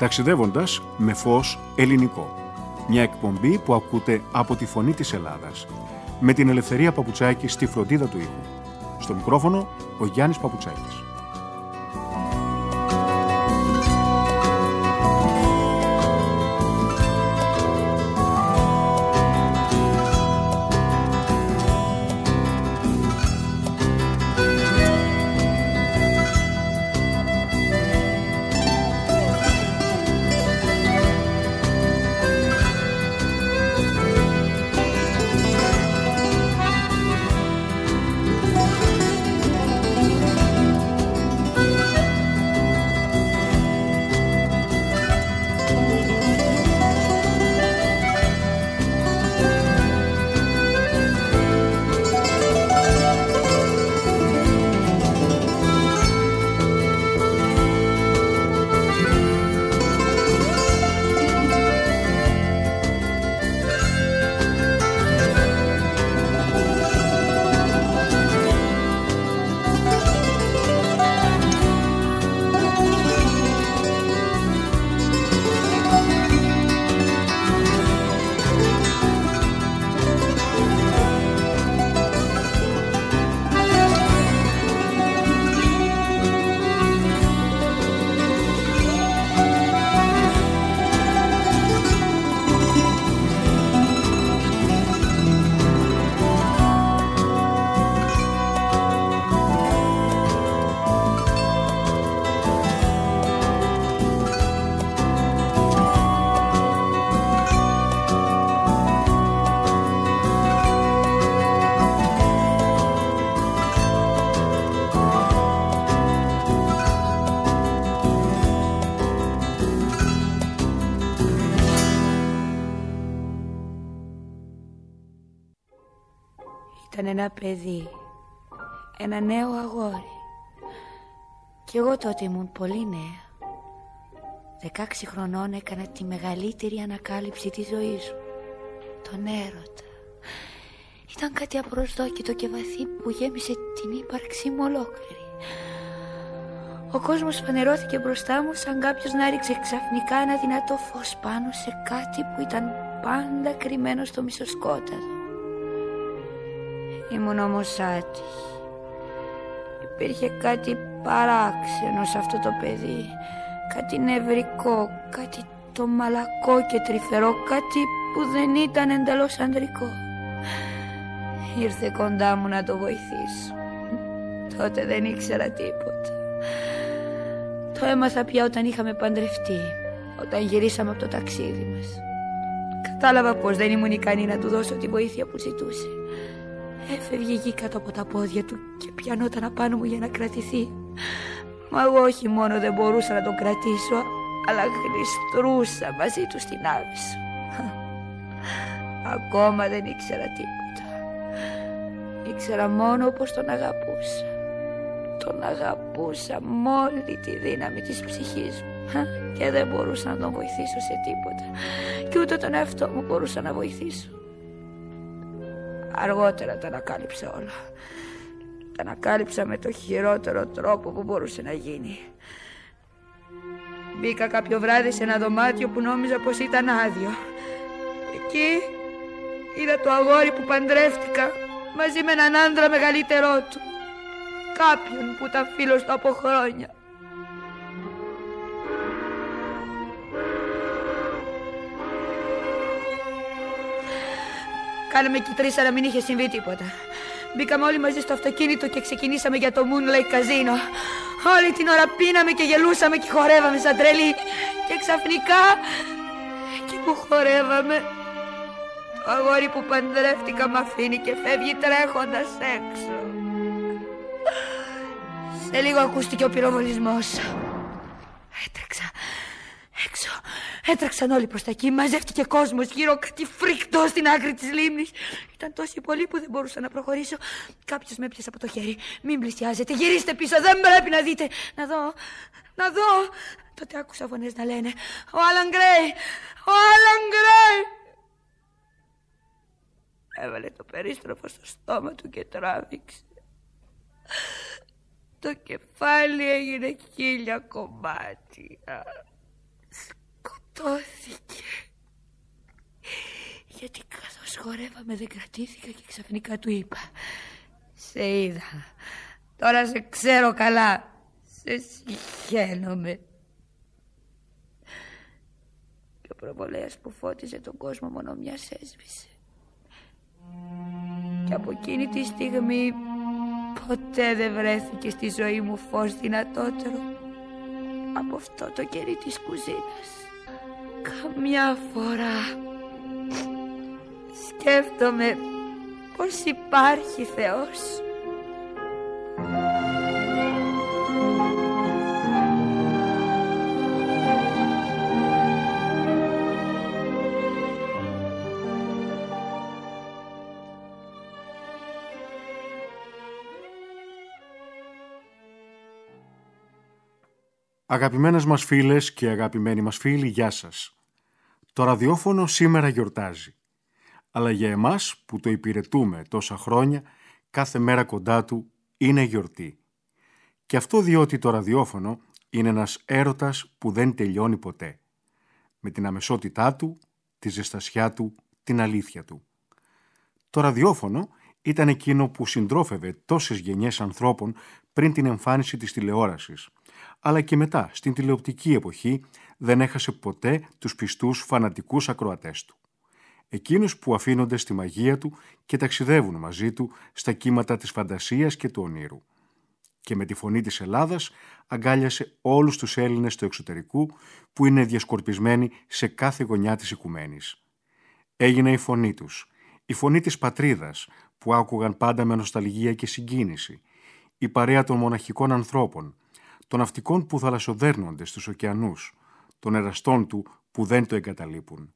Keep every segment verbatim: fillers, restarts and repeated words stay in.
ταξιδεύοντας με φως ελληνικό. Μια εκπομπή που ακούτε από τη Φωνή της Ελλάδας, με την Ελευθερία Παπουτσάκη στη φροντίδα του ήχου. Στο μικρόφωνο, ο Γιάννης Παπουτσάκης. Ήταν ένα παιδί, ένα νέο αγόρι. Κι εγώ τότε ήμουν πολύ νέα. Δεκάξι χρονών έκανα τη μεγαλύτερη ανακάλυψη της ζωής μου, τον έρωτα. Ήταν κάτι απροσδόκητο και βαθύ που γέμισε την ύπαρξή μου ολόκληρη. Ο κόσμος φανερώθηκε μπροστά μου σαν κάποιος να ρίξε ξαφνικά ένα δυνατό φως πάνω σε κάτι που ήταν πάντα κρυμμένο στο μισοσκόταδο. Ήμουν όμως άτυχη. Υπήρχε κάτι παράξενο σε αυτό το παιδί, κάτι νευρικό, κάτι το μαλακό και τρυφερό, κάτι που δεν ήταν εντελώς ανδρικό. Ήρθε κοντά μου να το βοηθήσω. Τότε δεν ήξερα τίποτα. Το έμαθα πια όταν είχαμε παντρευτεί, όταν γυρίσαμε από το ταξίδι μας. Κατάλαβα πως δεν ήμουν ικανή να του δώσω τη βοήθεια που ζητούσε. Έφευγε γη κάτω από τα πόδια του και πιανόταν απάνω μου για να κρατηθεί. Μα εγώ όχι μόνο δεν μπορούσα να τον κρατήσω, αλλά γλιστρούσα μαζί του στην άβυσσο. Ακόμα δεν ήξερα τίποτα. Ήξερα μόνο πως τον αγαπούσα. Τον αγαπούσα με όλη τη δύναμη της ψυχής μου και δεν μπορούσα να τον βοηθήσω σε τίποτα. Και ούτε τον εαυτό μου μπορούσα να βοηθήσω. Αργότερα τα ανακάλυψα όλα. Τα ανακάλυψα με το χειρότερο τρόπο που μπορούσε να γίνει. Μπήκα κάποιο βράδυ σε ένα δωμάτιο που νόμιζα πως ήταν άδειο. Εκεί είδα το αγόρι που παντρεύτηκα μαζί με έναν άντρα μεγαλύτερό του. Κάποιον που ήταν φίλος του από χρόνια. Κάναμε εκεί τρεις, αλλά μην είχε συμβεί τίποτα. Μπήκαμε όλοι μαζί στο αυτοκίνητο και ξεκινήσαμε για το Moonlight Casino. Όλη την ώρα πίναμε και γελούσαμε και χορεύαμε σαν τρελοί. Και ξαφνικά, εκεί που χορεύαμε, το αγόρι που παντρεύτηκα μ' αφήνει και φεύγει τρέχοντας έξω. Σε λίγο ακούστηκε ο πυροβολισμός. Έτρεξα έξω. Έτρεξαν όλοι προς τα εκεί. Μαζεύτηκε κόσμος γύρω, κάτι φρικτό στην άκρη της λίμνης. Ήταν τόσοι πολλοί που δεν μπορούσα να προχωρήσω. Κάποιος με έπιασε από το χέρι. Μην πλησιάζετε, γυρίστε πίσω, δεν πρέπει να δείτε. Να δω, να δω. Τότε άκουσα φωνές να λένε «Ο Άλαν Γκρέι, ο Άλαν Γκρέι». Έβαλε το περίστροφο στο στόμα του και τράβηξε. Το κεφάλι έγινε χίλια κομμάτια. σκοτώθηκε. Γιατί καθώς χορεύαμε δεν κρατήθηκα και ξαφνικά του είπα: σε είδα, τώρα σε ξέρω καλά, σε συχαίνομαι. Και ο προβολέας που φώτιζε τον κόσμο μόνο μιας έσβησε. Και από εκείνη τη στιγμή ποτέ δεν βρέθηκε στη ζωή μου φως δυνατότερο από αυτό το κερί της κουζίνας. Καμιά φορά σκέφτομαι πως υπάρχει Θεός. Αγαπημένες μας φίλες και αγαπημένοι μας φίλοι, γεια σας. Το ραδιόφωνο σήμερα γιορτάζει. Αλλά για εμάς που το υπηρετούμε τόσα χρόνια, κάθε μέρα κοντά του είναι γιορτή. Και αυτό διότι το ραδιόφωνο είναι ένας έρωτας που δεν τελειώνει ποτέ. Με την αμεσότητά του, τη ζεστασιά του, την αλήθεια του. Το ραδιόφωνο ήταν εκείνο που συντρόφευε τόσες γενιές ανθρώπων πριν την εμφάνιση της τηλεόρασης. Αλλά και μετά, στην τηλεοπτική εποχή, δεν έχασε ποτέ τους πιστούς φανατικούς ακροατές του. Εκείνους που αφήνονται στη μαγεία του και ταξιδεύουν μαζί του στα κύματα της φαντασίας και του ονείρου. Και με τη φωνή της Ελλάδας αγκάλιασε όλους τους Έλληνες του εξωτερικού που είναι διασκορπισμένοι σε κάθε γωνιά της οικουμένης. Έγινε η φωνή τους, η φωνή της πατρίδας που άκουγαν πάντα με νοσταλγία και συγκίνηση, η παρέα των μοναχικών ανθρώπων, των ναυτικών που θαλασσοδέρνονται στους ωκεανούς, των εραστών του που δεν το εγκαταλείπουν.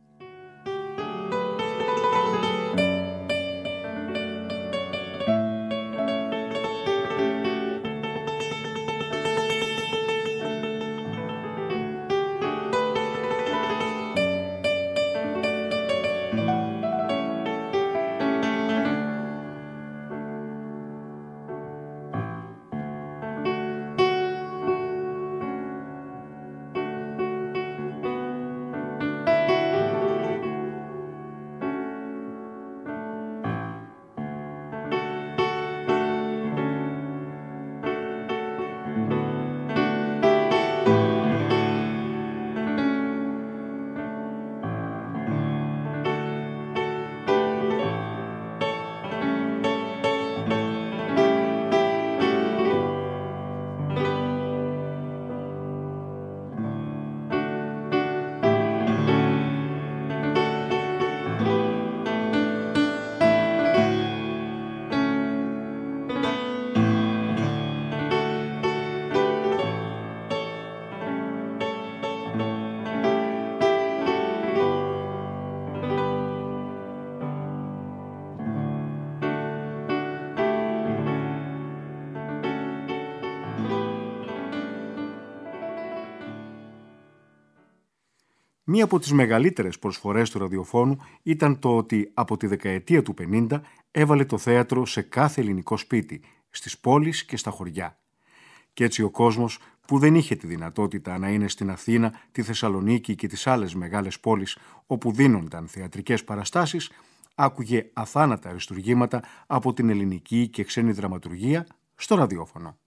Μία από τις μεγαλύτερες προσφορές του ραδιοφώνου ήταν το ότι από τη δεκαετία του πενήντα έβαλε το θέατρο σε κάθε ελληνικό σπίτι, στις πόλεις και στα χωριά. Και έτσι ο κόσμος που δεν είχε τη δυνατότητα να είναι στην Αθήνα, τη Θεσσαλονίκη και τις άλλες μεγάλες πόλεις όπου δίνονταν θεατρικές παραστάσεις, άκουγε αθάνατα αριστουργήματα από την ελληνική και ξένη δραματουργία στο ραδιόφωνο.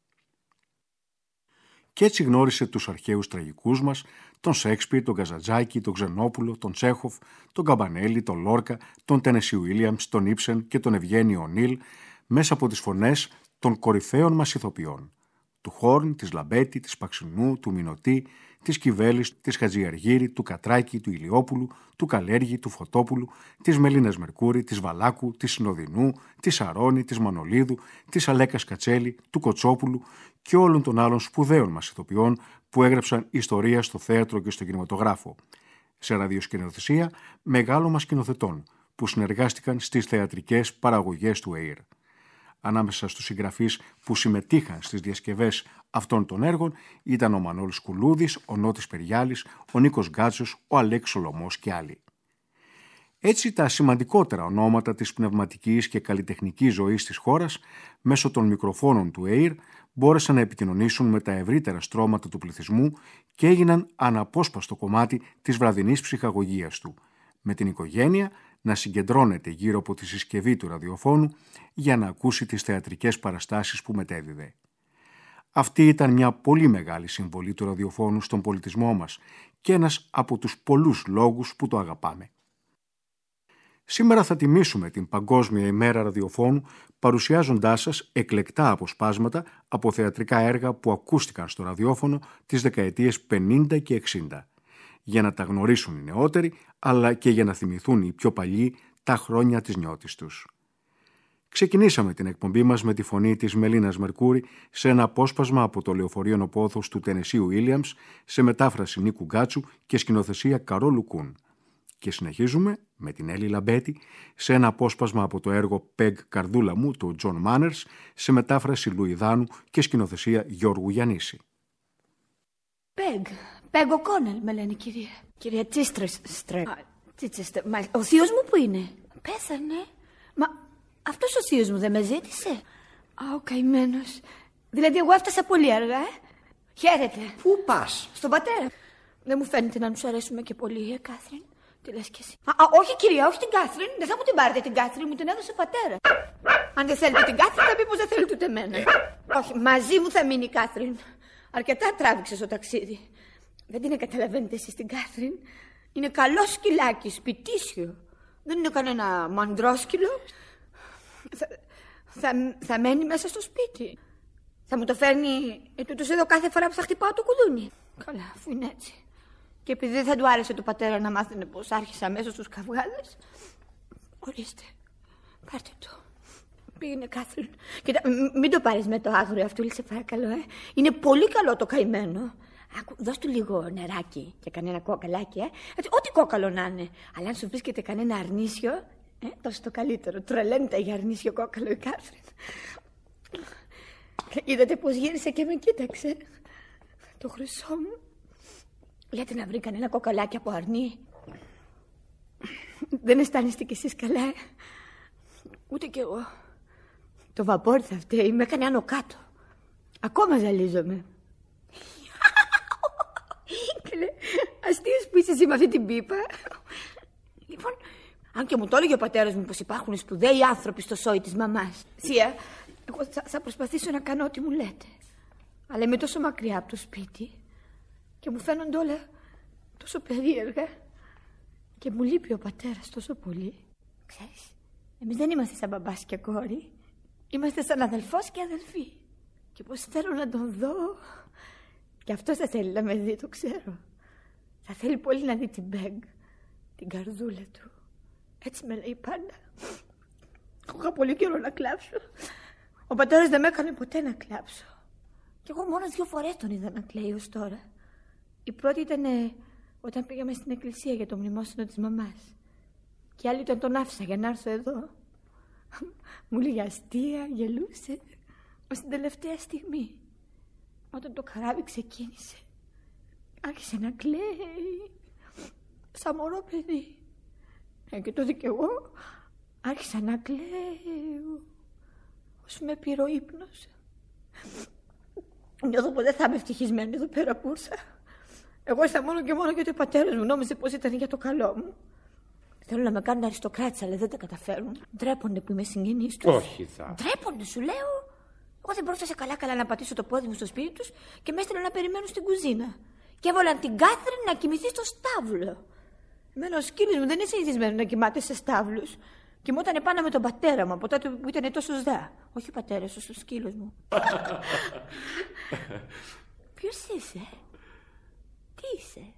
Και έτσι γνώρισε τους αρχαίους τραγικούς μας, τον Σέξπιρ, τον Καζαντζάκη, τον Ξενόπουλο, τον Τσέχοφ, τον Καμπανέλη, τον Λόρκα, τον Τένεσι Ουίλιαμς, τον Ήψεν και τον Ευγένιο Ονίλ μέσα από τις φωνές των κορυφαίων μας ηθοποιών. Του Χόρν, της Λαμπέτη, της Παξινού, του Μινωτή, της Κιβέλης, της Χατζιαργύρη, του Κατράκη, του Ηλιόπουλου, του Καλέργη, του Φωτόπουλου, της Μελίνας Μερκούρη, της Βαλάκου, της Συνοδεινού, της Αρώνη, της Μανολίδου, της Αλέκας Κατσέλη, του Κοτσόπουλου και όλων των άλλων σπουδαίων μας ηθοποιών που έγραψαν ιστορία στο θέατρο και στο κινηματογράφο. Σε ραδιοσκηνοθεσία μεγάλων μας σκηνοθετών που συνεργάστηκαν στις θεατρικές παραγωγές του ΕΙΡ. Ανάμεσα στους συγγραφείς που συμμετείχαν στις διασκευές αυτών των έργων ήταν ο Μανώλης Κουλούδης, ο Νότης Περιάλης, ο Νίκος Γκάτσος, ο Αλέξης Σολωμός και άλλοι. Έτσι τα σημαντικότερα ονόματα της πνευματικής και καλλιτεχνικής ζωής της χώρας μέσω των μικροφώνων του ΕΙΡ μπόρεσαν να επικοινωνήσουν με τα ευρύτερα στρώματα του πληθυσμού και έγιναν αναπόσπαστο κομμάτι της βραδινής ψυχαγωγίας του, με την οικογένεια να συγκεντρώνεται γύρω από τη συσκευή του ραδιοφώνου για να ακούσει τις θεατρικές παραστάσεις που μετέδιδε. Αυτή ήταν μια πολύ μεγάλη συμβολή του ραδιοφώνου στον πολιτισμό μας και ένας από τους πολλούς λόγους που το αγαπάμε. Σήμερα θα τιμήσουμε την Παγκόσμια ημέρα ραδιοφώνου παρουσιάζοντάς σας εκλεκτά αποσπάσματα από θεατρικά έργα που ακούστηκαν στο ραδιόφωνο τις δεκαετίες πενήντα και εξήντα, για να τα γνωρίσουν οι νεότεροι, αλλά και για να θυμηθούν οι πιο παλιοί τα χρόνια της νιώτης τους. Ξεκινήσαμε την εκπομπή μας με τη φωνή της Μελίνας Μερκούρη σε ένα απόσπασμα από το Λεωφορείο Νοπόθος του Τενεσίου Ουίλιαμς σε μετάφραση Νίκου Γκάτσου και σκηνοθεσία Καρόλου Κούν. Και συνεχίζουμε με την Έλλη Λαμπέτη σε ένα απόσπασμα από το έργο «Πεγ Καρδούλα μου» του Τζον Μάνερς σε μετάφραση Λουιδάνου και σκηνοθεσία Γιώργου Γιαννίση. Πεγ, Πεγ Οκόνελ με λένε, κυρία. Κυρία Τσίστρεστρε. Τσίστρεστρε. Ο θείος μου που είναι? Πέθανε. Μα αυτός ο θείος μου δεν με ζήτησε? Α, ο καημένος. Δηλαδή εγώ έφτασα πολύ αργά, ε. Χαίρετε. Πού πας? Στον πατέρα. Δεν μου φαίνεται να τους αρέσουμε και πολύ, ε, Κάθριν. Τι λες κι εσύ? Α, α, όχι κυρία, όχι την Κάθριν. Δεν θα μου την πάρετε την Κάθριν, μου την έδωσε ο πατέρα. Αν δεν θέλετε την Κάθριν, θα πει πως δεν θέλετε ούτε εμένα. Όχι, μαζί μου θα μείνει η Κάθριν. Αρκετά τράβηξε στο ταξίδι. Δεν την καταλαβαίνετε εσείς την Κάθριν? Είναι καλό σκυλάκι, σπιτίσιο. Δεν είναι κανένα μαντρόσκυλο. Θα, θα, θα μένει μέσα στο σπίτι. Θα μου το φέρνει ετούτος εδώ κάθε φορά που θα χτυπάω το κουδούνι. Καλά, αφού είναι έτσι. Και επειδή δεν θα του άρεσε του πατέρα να μάθαινε πως άρχισα αμέσως στους καυγάδες. Ορίστε, πάρτε το. Πήγαινε, Κάθριν. Κοίτα, μην το πάρεις με το άγριο αυτού, σε παρακαλώ, ε. Είναι πολύ καλό το καημένο. Άκου, δώσ' του λίγο νεράκι και κανένα κόκαλάκι, ε. Έτσι, ό,τι κόκαλο να είναι. Αλλά αν σου βρίσκεται κανένα αρνίσιο, ε, τόσο το καλύτερο. Τρελαίνεται για αρνίσιο κόκαλο η Κάθριν. Είδατε πως γύρισε και με κοίταξε. Το χρυσό μου. Λέτε να βρει κανένα κοκαλάκι από αρνί. Δεν αισθάνεστε κι εσείς καλά, ε? Ούτε κι εγώ. Το βαπόρι θα φταίει, με έκανε άνω κάτω. Ακόμα ζαλίζομαι. Αστείες που είσαι εσύ με αυτή την πίπα. Λοιπόν, αν και μου το έλεγε ο πατέρας μου πως υπάρχουν σπουδαίοι άνθρωποι στο σόι της μαμάς. Θεία, εγώ θα, θα προσπαθήσω να κάνω ό,τι μου λέτε. Αλλά είμαι τόσο μακριά από το σπίτι και μου φαίνονται όλα τόσο περίεργα και μου λείπει ο πατέρας τόσο πολύ. Ξέρεις, εμείς δεν είμαστε σαν μπαμπάς και κόρη. Είμαστε σαν αδελφός και αδελφή. Και πως θέλω να τον δω. Και αυτός θα θέλει να με δει, το ξέρω. Θα θέλει πολύ να δει την Πεγ, την καρδούλα του. Έτσι με λέει πάντα. Έχω πολύ καιρό να κλάψω. Ο πατέρας δεν με έκανε ποτέ να κλάψω. Και εγώ μόνο δύο φορές τον είδα να κλαίει ως τώρα. Η πρώτη ήταν όταν πήγαμε στην εκκλησία για το μνημόσυνο της μαμάς. Και η άλλη όταν τον άφησα για να έρθω εδώ. Μου λέγε αστεία, γελούσε. Ως την τελευταία στιγμή, όταν το καράβι ξεκίνησε, άρχισε να κλαίει σαν μωρό παιδί. Ε, και τότε κι εγώ άρχισα να κλαίω όσο με πήρε ο ύπνος. Νιώθω πως δεν θα είμαι ευτυχισμένη εδώ πέρα που ήρθα. Εγώ ήρθα μόνο και μόνο γιατί ο πατέρας μου νόμιζε πως ήταν για το καλό μου. Θέλουν να με κάνουν αριστοκράτησα, αλλά δεν τα καταφέρουν. Ντρέπονται που είμαι συγγενής τους. Όχι θα. Ντρέπονται, σου λέω. Εγώ δεν πρόφτασα καλά-καλά να πατήσω το πόδι μου στο σπίτι τους και με έστειλαν να περιμένουν στην κουζίνα. Και έβαλαν την Κάθριν να κοιμηθεί στο στάβλο. Εμένα ο σκύλος μου δεν είναι συνηθισμένο να κοιμάται σε στάβλους. Κοιμότανε πάνω με τον πατέρα μου από τότε που ήταν τόσο σδά. Όχι ο πατέρας, ο σκύλος μου. Ποιος είσαι? Τι είσαι?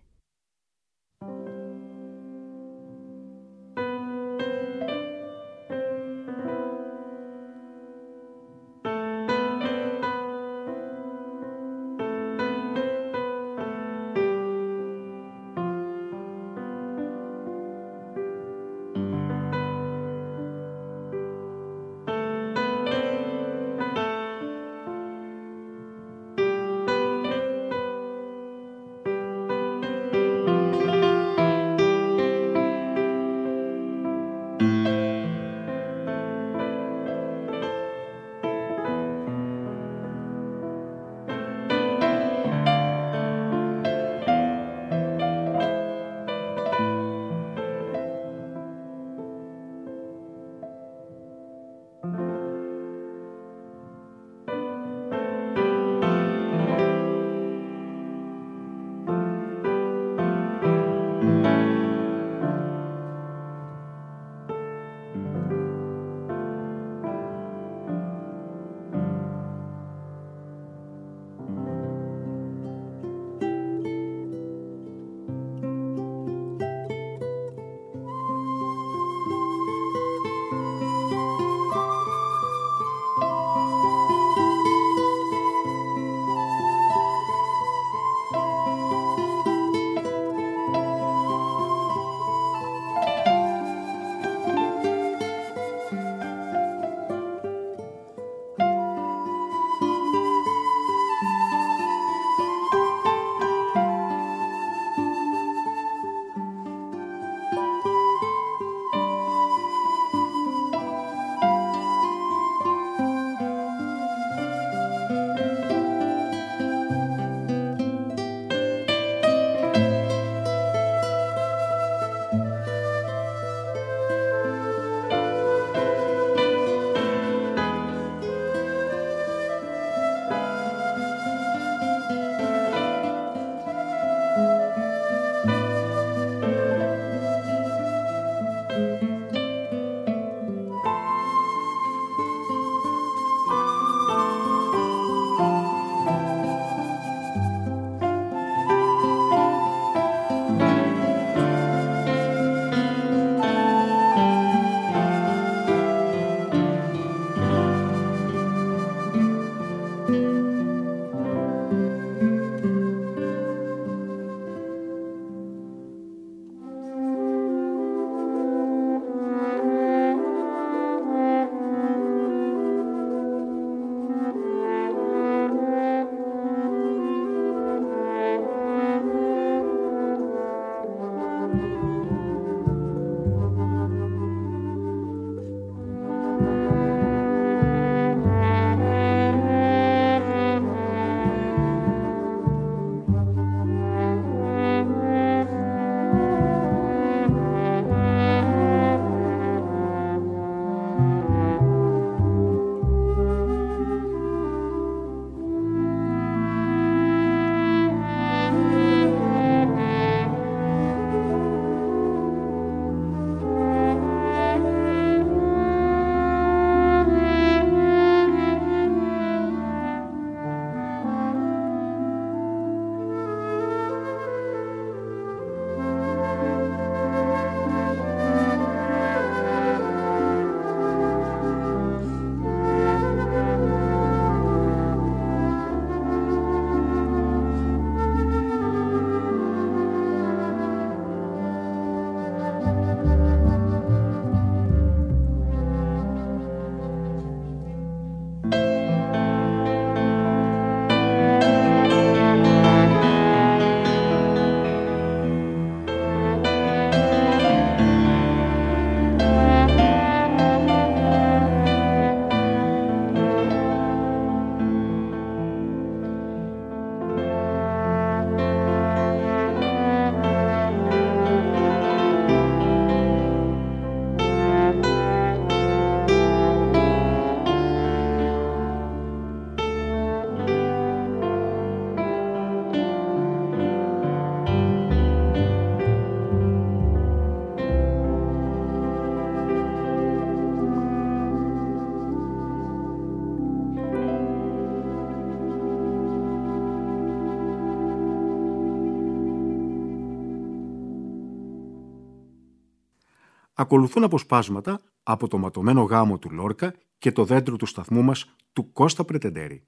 Ακολουθούν αποσπάσματα από το ματωμένο γάμο του Λόρκα και το δέντρο του σταθμού μας του Κώστα Πρετεντέρη.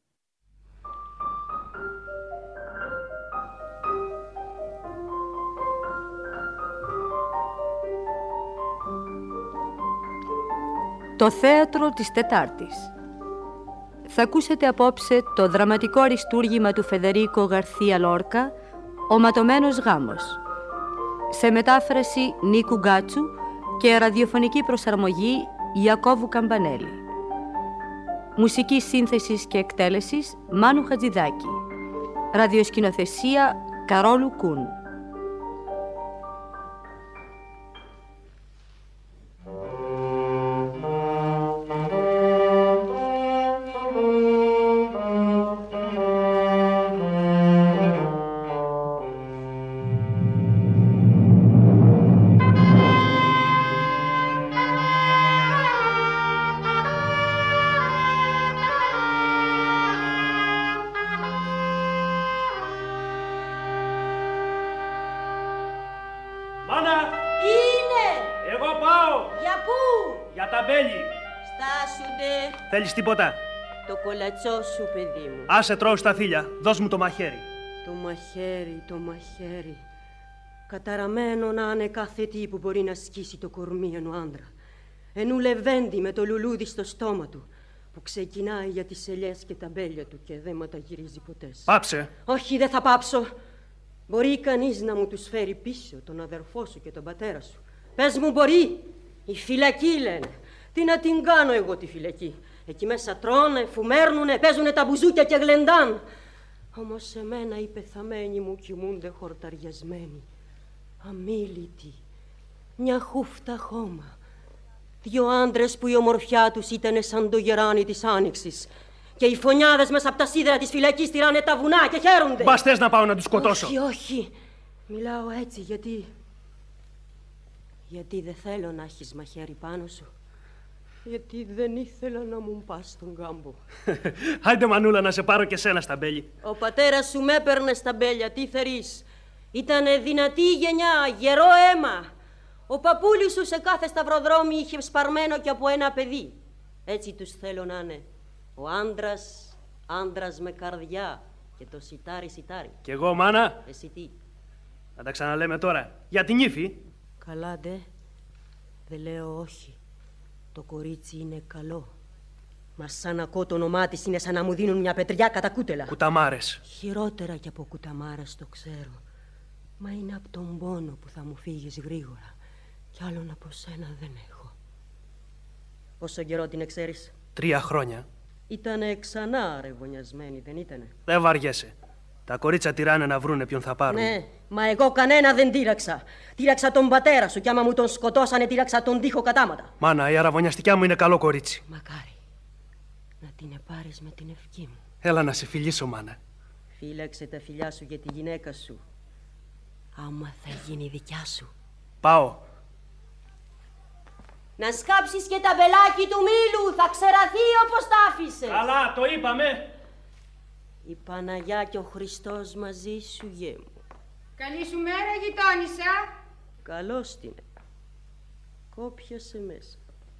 Το θέατρο της Τετάρτης. Θα ακούσετε απόψε το δραματικό αριστούργημα του Φεδερίκο Γαρθία Λόρκα, «Ο ματωμένος γάμος», σε μετάφραση Νίκου Γκάτσου και ραδιοφωνική προσαρμογή Ιακώβου Καμπανέλη. Μουσική σύνθεσης και εκτέλεσης Μάνου Χατζηδάκη. Ραδιοσκηνοθεσία Καρόλου Κούν. Θέλεις τίποτα? Το κολατσό σου, παιδί μου. Άσε τρώω στα θήλια. Δώσ' μου το μαχαίρι. Το μαχαίρι, το μαχαίρι. Καταραμένο να είναι κάθε τι που μπορεί να σκίσει το κορμί ενό άντρα. Ενού λεβέντη με το λουλούδι στο στόμα του, που ξεκινάει για τις ελιές και τα μπέλια του και δεν ματαγυρίζει ποτέ. Πάψε. Όχι, δεν θα πάψω. Μπορεί κανείς να μου τους φέρει πίσω, τον αδερφό σου και τον πατέρα σου? Πες μου, μπορεί? Η φυλακή λένε. Τι να την κάνω εγώ τη φυλακή? Εκεί μέσα τρώνε, φουμέρνουνε, παίζουνε τα μπουζούκια και γλεντάν. Όμως σε μένα οι πεθαμένοι μου κοιμούνται χορταριασμένοι, αμίλητοι, μια χούφτα χώμα. Δυο άντρες που η ομορφιά τους ήταν σαν το γεράνι της άνοιξης. Και οι φωνιάδες μέσα από τα σίδερα της φυλακής τυράνε τα βουνά και χαίρονται. Μπας θες να πάω να τους σκοτώσω? Όχι, όχι. Μιλάω έτσι γιατί... Γιατί δεν θέλω να έχεις μαχαίρι πάνω σου. Γιατί δεν ήθελα να μου πας στον κάμπο. Άιντε μανούλα να σε πάρω και σένα στα μπέλη. Ο πατέρας σου με έπαιρνε στα μπέλια, τι θερείς? Ήτανε δυνατή γενιά, γερό αίμα. Ο παππούλης σου σε κάθε σταυροδρόμι είχε σπαρμένο και από ένα παιδί. Έτσι τους θέλω να είναι. Ο άντρας, άντρας με καρδιά Και το σιτάρι σιτάρι. Κι εγώ, μάνα. Εσύ τι? Να τα ξαναλέμε τώρα. Για την ύφη. Καλά, ντε. Δεν λέω όχι. Το κορίτσι είναι καλό. Μα σαν ακούω το όνομά της είναι σαν να μου δίνουν μια πετριά κατά κούτελα. Κουταμάρες. Χειρότερα κι από κουταμάρες το ξέρω. Μα είναι από τον πόνο που θα μου φύγεις γρήγορα. Κι άλλον από σένα δεν έχω. Πόσο καιρό την ξέρεις? Τρία χρόνια. Ήτανε ξανά ρεβωνιασμένη, δεν ήτανε? Δεν βαριέσαι. Τα κορίτσα τυράνε να βρούνε ποιον θα πάρουν. Ναι, μα εγώ κανένα δεν τύραξα. Τύραξα τον πατέρα σου κι άμα μου τον σκοτώσανε τύραξα τον τοίχο κατάματα. Μάνα, η αραβωνιαστικιά μου είναι καλό κορίτσι. Μακάρι να την επάρεις με την ευχή μου. Έλα να σε φιλήσω, μάνα. Φύλαξε τα φιλιά σου για τη γυναίκα σου. Άμα θα γίνει δικιά σου. Πάω. Να σκάψεις και τα μπελάκι του μήλου. Θα ξεραθεί όπως τα άφησες. Καλά, το είπαμε. Η Παναγιά και ο Χριστός μαζί σου, γέ μου. Καλή σου μέρα, γειτόνισσα. Καλώς την. Κόπιασε μέσα.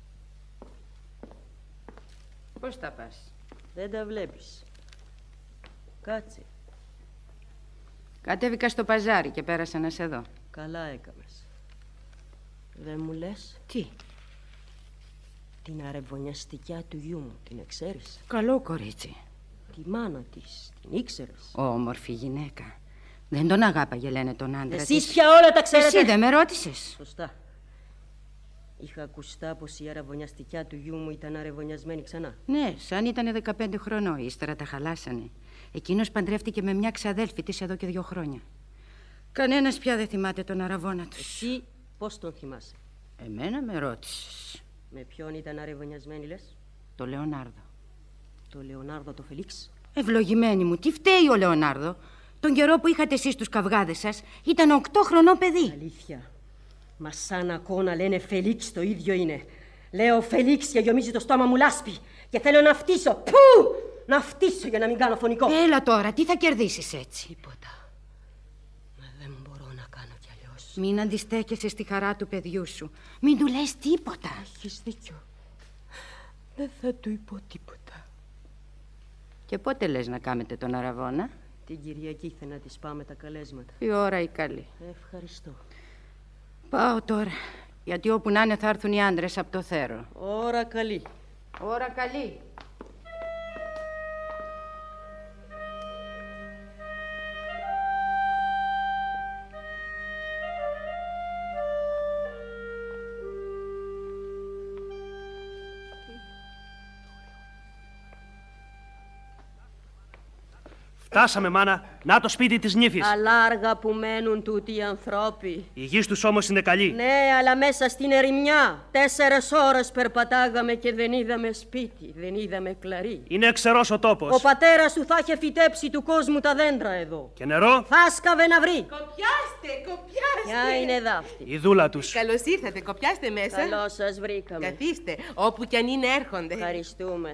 Πώς τα πας? Δεν τα βλέπεις. Κάτσε. Κατέβηκα στο παζάρι και πέρασα να σε δω. Καλά έκαμες. Δεν μου λες? Τι? Την αρεβωνιαστικιά του γιού μου, την εξαίρεις? Καλό κορίτσι. Τη μάνα της, την ήξερες? Όμορφη γυναίκα. Δεν τον αγάπαγε, λένε, τον άντρα της. Εσείς πια όλα τα ξέρετε. Εσύ δεν με ρώτησες? Σωστά. Είχα ακουστά πως η αραβωνιαστικιά του γιού μου ήταν αρεβωνιασμένη ξανά. Ναι, σαν ήτανε δεκαπέντε χρονών. Ύστερα τα χαλάσανε. Εκείνος παντρεύτηκε με μια ξαδέλφη της εδώ και δύο χρόνια. Κανένας πια δεν θυμάται τον αραβώνα τους. Εσύ πώς τον θυμάσαι? Εμένα με ρώτησες. Με ποιον ήταν αρεβωνιασμένη, λες? Το Λεωνάρδο. Το Λεωνάρδο το Φελίξ? Ευλογημένη μου, τι φταίει ο Λεωνάρδο? Τον καιρό που είχατε εσείς τους καυγάδες σας ήταν οκτώ χρονών παιδί. Αλήθεια. Μα σαν ακούω να λένε Φελίξ το ίδιο είναι. Λέω Φελίξ και γεμίζει το στόμα μου λάσπη. Και θέλω να φτύσω. Πού! Να φτύσω για να μην κάνω φωνικό. Έλα τώρα, τι θα κερδίσεις έτσι? Τίποτα. Μα δεν μπορώ να κάνω κι αλλιώς. Μην αντιστέκεσαι στη χαρά του παιδιού σου. Μην του λες τίποτα. Έχεις δίκιο. Δεν θα του πω τίποτα. Και πότε λες να κάνετε τον αραβώνα? Την Κυριακή θα να της πάμε τα καλέσματα. Η ώρα η καλή. Ευχαριστώ. Πάω τώρα. Γιατί όπου να είναι θα έρθουν οι άντρες από το θέρο. Ώρα καλή. Ώρα καλή. Φτάσαμε, μάνα. Να το σπίτι της νύφης. Αλάργα που μένουν τούτοι οι ανθρώποι. Η γης τους όμως είναι καλή. Ναι, αλλά μέσα στην ερημιά. Τέσσερες ώρες περπατάγαμε και δεν είδαμε σπίτι, δεν είδαμε κλαρί. Είναι εξαιρός ο τόπος. Ο πατέρας σου θα είχε φυτέψει του κόσμου τα δέντρα εδώ. Και νερό. Θα σκαβε να βρει. Κοπιάστε, κοπιάστε. Ποια είναι δάφτη? Η δούλα τους. Καλώς ήρθατε, κοπιάστε μέσα. Καλώς σας βρήκαμε. Καθίστε, όπου κι αν είναι έρχονται. Ευχαριστούμε.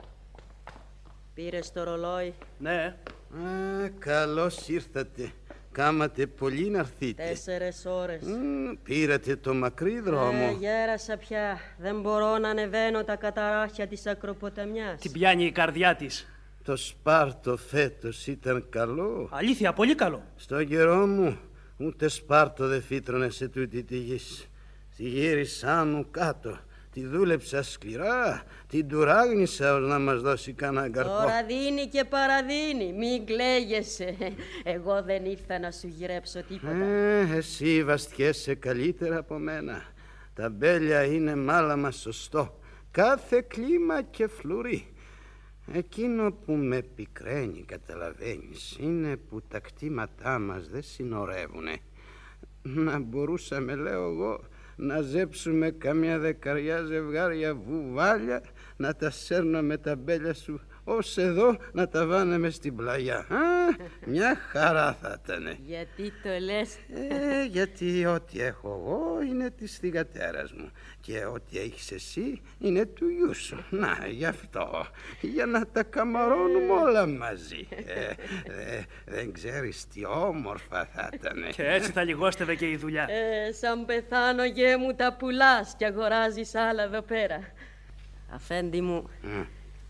Πήρες το ρολόι? Ναι. Α, καλώς ήρθατε. Κάματε πολύ να έρθετε. Τέσσερες ώρες. Μ, πήρατε το μακρύ δρόμο. Ε, γέρασα πια. Δεν μπορώ να ανεβαίνω τα καταράχια της Ακροποταμιάς. Την πιάνει η καρδιά της. Το Σπάρτο φέτος ήταν καλό. Αλήθεια, πολύ καλό. Στο καιρό μου ούτε Σπάρτο δεν φύτρωνε σε τούτη τη γης. Τη γύρισα άνω κάτω. Τη δούλεψα σκληρά, την τουράγνησα ως να μας δώσει κανένα καρπό. Τώρα δίνει και παραδίνει, μην κλαίγεσαι. Εγώ δεν ήρθα να σου γυρέψω τίποτα. Ε, εσύ βαστιέσαι καλύτερα από μένα. Τα μπέλια είναι μάλαμα σωστό. Κάθε κλίμα και φλουρί. Εκείνο που με πικραίνει, καταλαβαίνεις, είναι που τα κτήματά μας δεν συνορεύουνε. Να μπορούσαμε, λέω εγώ, να ζέψουμε καμιά δεκαριά ζευγάρια βουβάλια, να τα σέρνω με τα μπέλια σου ως εδώ, να τα βάναμε στην πλαγιά. Α, μια χαρά θα ήτανε. Γιατί το λες? Ε, γιατί ό,τι έχω εγώ είναι της θυγατέρας μου και ό,τι έχεις εσύ είναι του γιού σου. Να, γι' αυτό, για να τα καμαρώνουμε όλα μαζί. Ε, ε, δεν ξέρεις τι όμορφα θα ήτανε. Και έτσι θα λιγόστευε και η δουλειά. Ε, σαν πεθάνω γε μου τα πουλάς και αγοράζεις άλλα εδώ πέρα. Αφέντη μου, Mm.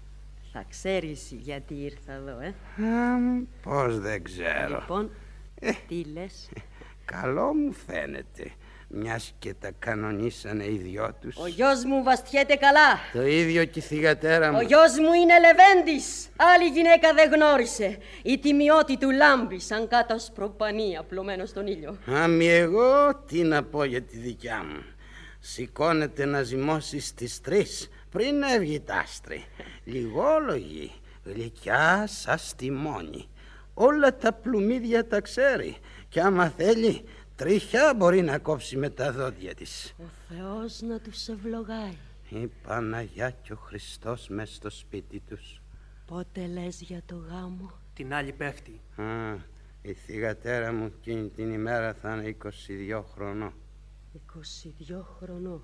Θα ξέρεις γιατί ήρθα εδώ, ε? Α, πώς δεν ξέρω. Λοιπόν, ε, τι λες? Καλό μου φαίνεται, μιας και τα κανονίσανε οι δυο τους. Ο γιος μου βαστιέται καλά. Το ίδιο και η θυγατέρα μου. Ο γιος μου είναι Λεβέντης. Άλλη γυναίκα δεν γνώρισε. Η τιμιώτη του λάμπει σαν κάτασπρο πανί απλωμένο στον ήλιο. Άμι εγώ τι να πω για τη δικιά μου. Σηκώνεται να ζυμώσει στις τρεις πριν έβγει τ' άστρη. Λιγόλογη, γλυκιά σας τιμόνι. Όλα τα πλουμίδια τα ξέρει. Κι άμα θέλει τρίχια μπορεί να κόψει με τα δόντια της. Ο Θεός να τους ευλογάει. Η Παναγιά και ο Χριστός μες στο σπίτι τους. Πότε λες για το γάμο? Την άλλη πέφτει. Α, η θυγατέρα μου εκείνη την ημέρα θα είναι είκοσι δύο χρονών. είκοσι δύο χρονών.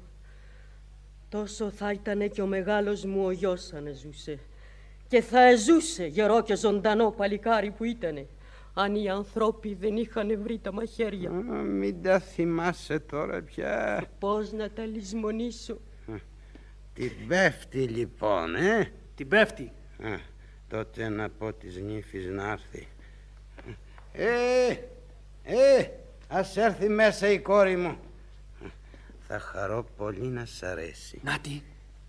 Τόσο θα ήταν και ο μεγάλος μου ο γιος αν ζούσε. Και θα εζούσε γερό και ζωντανό παλικάρι που ήτανε, αν οι ανθρώποι δεν είχαν βρει τα μαχαίρια. Α, μην τα θυμάσαι τώρα πια. Πώς να τα λησμονήσω? Την πέφτει λοιπόν, ε. Την πέφτει. Α, τότε να πω της νύφης να έρθει. Ε, ε, ας έρθει μέσα η κόρη μου. Θα χαρώ πολύ να σ' αρέσει. Νάτι.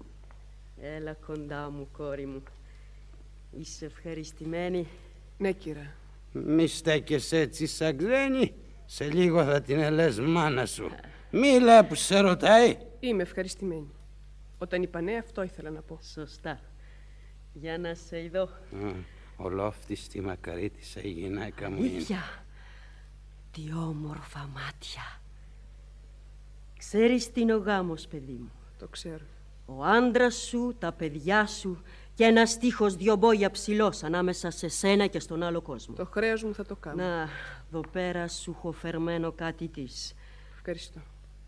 Έλα κοντά μου, κόρη μου. Είσαι ευχαριστημένη? Ναι, κύριε. Μη στέκεσαι έτσι σαν ξένη. Σε λίγο θα την ελες μάνα σου. Μίλα που σε ρωτάει. Είμαι ευχαριστημένη. Όταν είπα ναι, αυτό ήθελα να πω. Σωστά. Για να σε ειδώ. Α, ολόφτιστη μακαρίτησα η γυναίκα μου είναι. Αλήθεια. Τι όμορφα μάτια. Ξέρεις τι είναι ο γάμος, παιδί μου? Το ξέρω. Ο άντρας σου, τα παιδιά σου και ένας στίχος δυο μπόγια ψηλός ανάμεσα σε σένα και στον άλλο κόσμο. Το χρέος μου θα το κάνω. Να, εδώ πέρα σου έχω φερμένο κάτι της. Ευχαριστώ.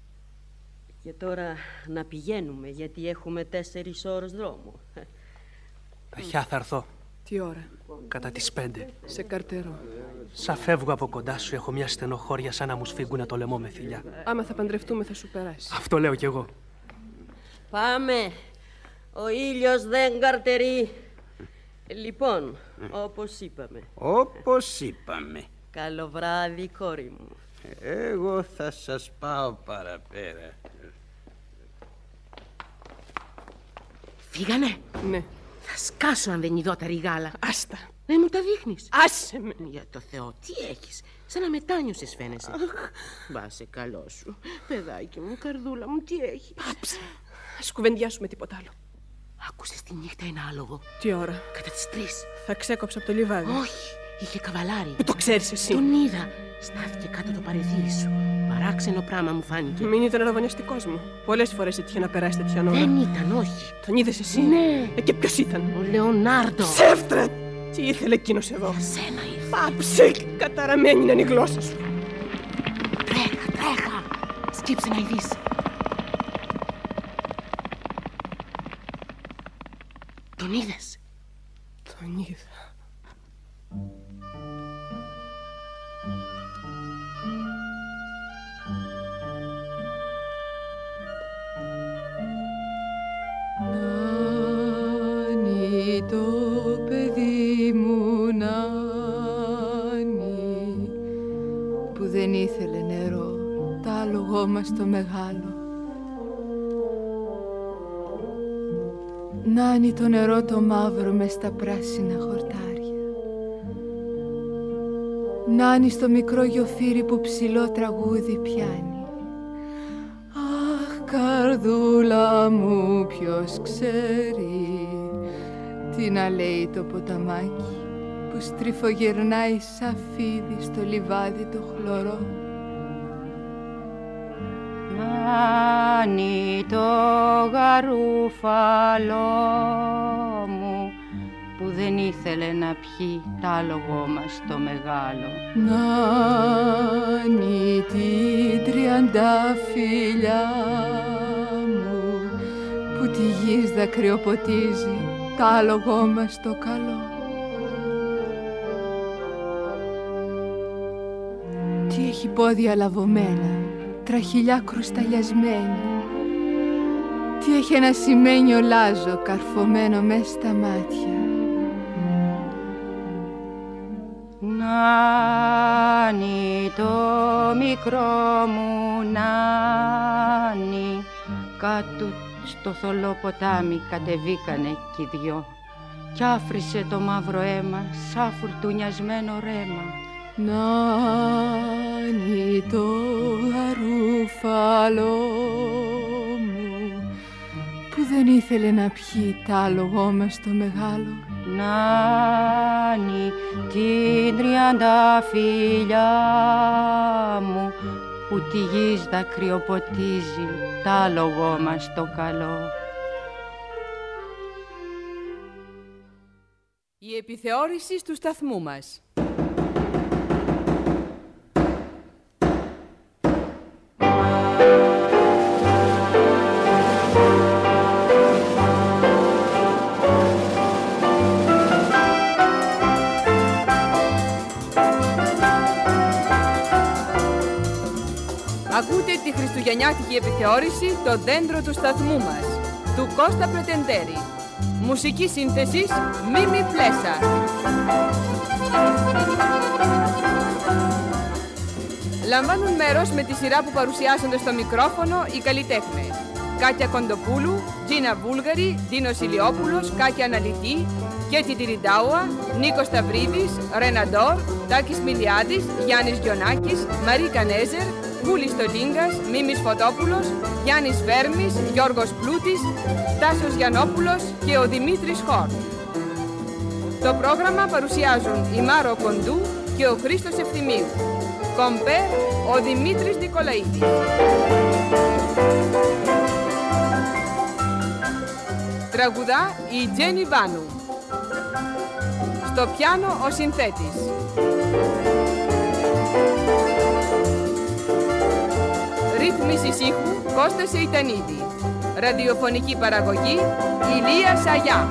Και τώρα να πηγαίνουμε, γιατί έχουμε τέσσερις ώρες δρόμο. Παχιά θα έρθω. Τι ώρα? Κατά τις πέντε. Σε καρτερό. Σαν φεύγω από κοντά σου έχω μια στενοχώρια σαν να μου σφίγγουνε το λαιμό με θηλιά. Άμα θα παντρευτούμε θα σου περάσει. Αυτό λέω κι εγώ. Πάμε. Ο ήλιος δεν καρτερεί. Λοιπόν, όπως είπαμε. Όπως είπαμε. Καλό βράδυ, κόρη μου. Εγώ θα σας πάω παραπέρα. Φύγανε. Ναι. Θα σκάσω αν δεν ειδώ τα ριγάλα. Άστα. Δεν μου τα δείχνεις. Άσε με. Για το Θεό, τι έχεις? Σαν να μετάνιωσες φαίνεσαι. Μπάσε καλό σου. Παιδάκι μου, καρδούλα μου, τι έχει? Πάψε. Ας κουβεντιάσουμε τίποτα άλλο. Άκουσες τη νύχτα ένα άλογο? Τι ώρα? Κατά τις τρεις. Θα ξέκοψα από το λιβάδι. Όχι, είχε καβαλάρι. Που το ξέρεις εσύ. Τον είδα. Στάθηκε κάτω το παρεδί σου. Παράξενο πράγμα μου φάνηκε. Μην ήταν αραβωνιαστικός μου. Πολλές φορές έτυχε να περάσει τέτοια ώρα. Δεν ήταν, όχι. Τον είδες εσύ? Ναι. Ε, και ποιος ήταν? Ο Λεωνάρντο. Ψεύτρα! Τι ήθελε εκείνος εδώ? Για σένα ήρθε. Πάψε! Καταραμένη είναι η γλώσσα σου. Τρέχα, τρέχα. Σκύψε να ειδείς. Τον είδες? Τον είδα. Νάνι το παιδί μου, Νάνι, που δεν ήθελε νερό, τ' άλογο μας το μεγάλο. Νάνι το νερό το μαύρο μες στα πράσινα χορτάρια. Νάνι στο μικρό γιοφύρι που ψηλό τραγούδι πιάνει. Αχ, καρδούλα μου, ποιος ξέρει τι να λέει το ποταμάκι που στριφογυρνάει σαν φίδι στο λιβάδι το χλωρό. Νάνι το γαρούφαλό μου που δεν ήθελε να πιει τ' άλογο μας το μεγάλο. Νάνι την τριαντάφυλλιά μου που τη γης δακρυοποτίζει τ' άλογο μας το καλό. Τι έχει πόδια λαβωμένα, τραχηλιά κρουσταλιασμένη, Τι έχει ένα σημαίνιο λάζο καρφωμένο μες στα μάτια. Νάνι, το μικρό μου Νάνι, κάτω στο θολό ποτάμι κατεβήκανε κι οι δυο κι άφρισε το μαύρο αίμα σαν φουρτουνιασμένο ρέμα. Νάνι, το γαρούφαλό μου που δεν ήθελε να πιει τ' άλογο μας το μεγάλο. Νάνι, την τριανταφυλλιά μου που τη γης δακρυοποτίζει τ' άλογο μας το καλό. Η επιθεώρηση του σταθμού μας. Ακούτε τη χριστουγεννιάτικη επιθεώρηση «Το δέντρο του σταθμού μας» του Κώστα Πρετεντέρη. Μουσική σύνθεσης Μίμη Πλέσα. Λαμβάνουν μέρος με τη σειρά που παρουσιάζονται στο μικρόφωνο οι καλλιτέχνες Κάτια Κοντοπούλου, Τζίνα Βούλγαρη, Δίνος Ηλιόπουλος, Κάκια Αναλυτή, Κέτη Τιριντάουα, Νίκος Σταυρίδης, Ρεναντόρ, Τάκης Μιλιάδης, Γιάννης Γιονάκης, Μαρή Κανέζερ, Γούλης Τολίγκας, Μίμης Φωτόπουλος, Γιάννης Βέρμης, Γιώργος Πλούτης, Τάσος Γιαννόπουλος και ο Δημήτρης Χόρν. Το πρόγραμμα παρουσιάζουν η Μάρο Κοντού και ο Χρήστος Ευθυμίου. Κομπέρ, ο Δημήτρης Νικολαίδης. Τραγουδά η Τζένι Βάνου. Στο πιάνο ο συνθέτης. Ρύθμισης ήχου Κώστας Εϊτανίδη. Ραδιοφωνική παραγωγή Ηλία Σαγιά.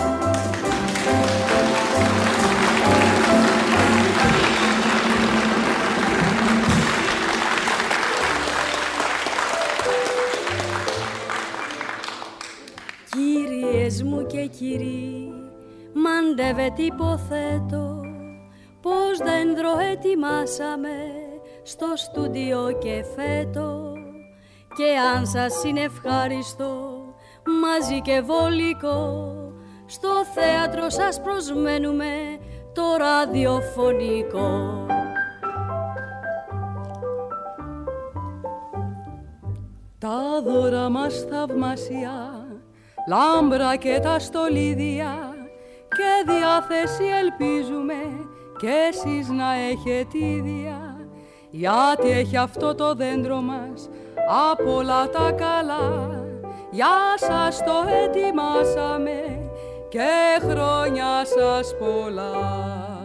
Κυρίες μου και κύριοι, μαντεύετε υποθέτω πως δέντρο ετοιμάσαμε στο στούντιο και φέτο. Και αν σας είναι ευχάριστο, μαζί και βολικό, στο θέατρο σας προσμένουμε το ραδιοφωνικό. Τα δώρα μας θαυμάσια, λάμπρα και τα στολίδια, και διάθεση ελπίζουμε κι εσείς να έχετε ίδια, γιατί έχει αυτό το δέντρο μας απ' όλα τα καλά. Για σας το ετοιμάσαμε και χρόνια σας πολλά.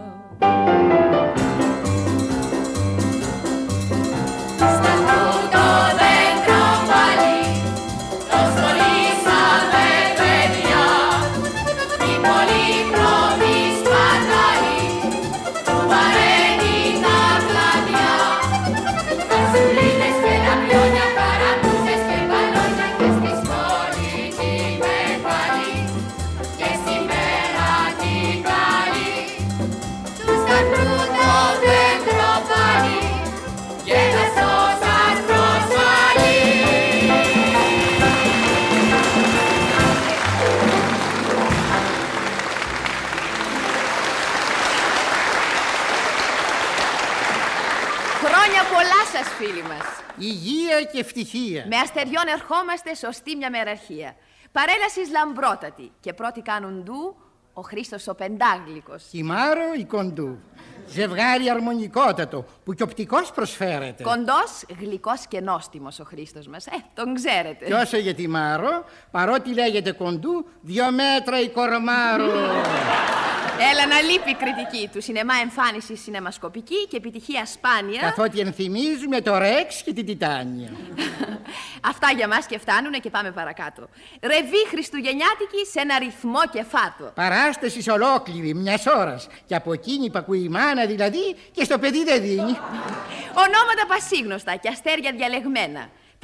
Φίλοι μας. Υγεία και ευτυχία. Με αστεριών ερχόμαστε σωστή μια μεραρχία. Παρέλασης λαμπρότατη και πρώτη κάνουν ντου ο Χρήστος ο Πεντάγλικος. Κιμάρο η Κοντού. Ζευγάρι αρμονικότατο που κι οπτικός προσφέρεται. Κοντός, γλυκός και νόστιμος ο Χρήστος μας. Ε, τον ξέρετε. Κι όσο για τη Μάρο, παρότι λέγεται Κοντού, δυο μέτρα η Κορμάρο. Έλα να λείπει η κριτική του. Σινεμά εμφάνιση σινεμασκοπική και επιτυχία σπάνια. Καθότι ενθυμίζουμε το Ρεξ και την Τιτάνια. Αυτά για μας και φτάνουνε και πάμε παρακάτω. Ρεβί χριστουγεννιάτικη σε ένα ρυθμό και φάτο. Παράσταση ολόκληρη μιας ώρας. Και από εκείνη υπακούει η μάνα δηλαδή και στο παιδί δεν δίνει. Ονόματα πασίγνωστα και αστέρια διαλεγμένα.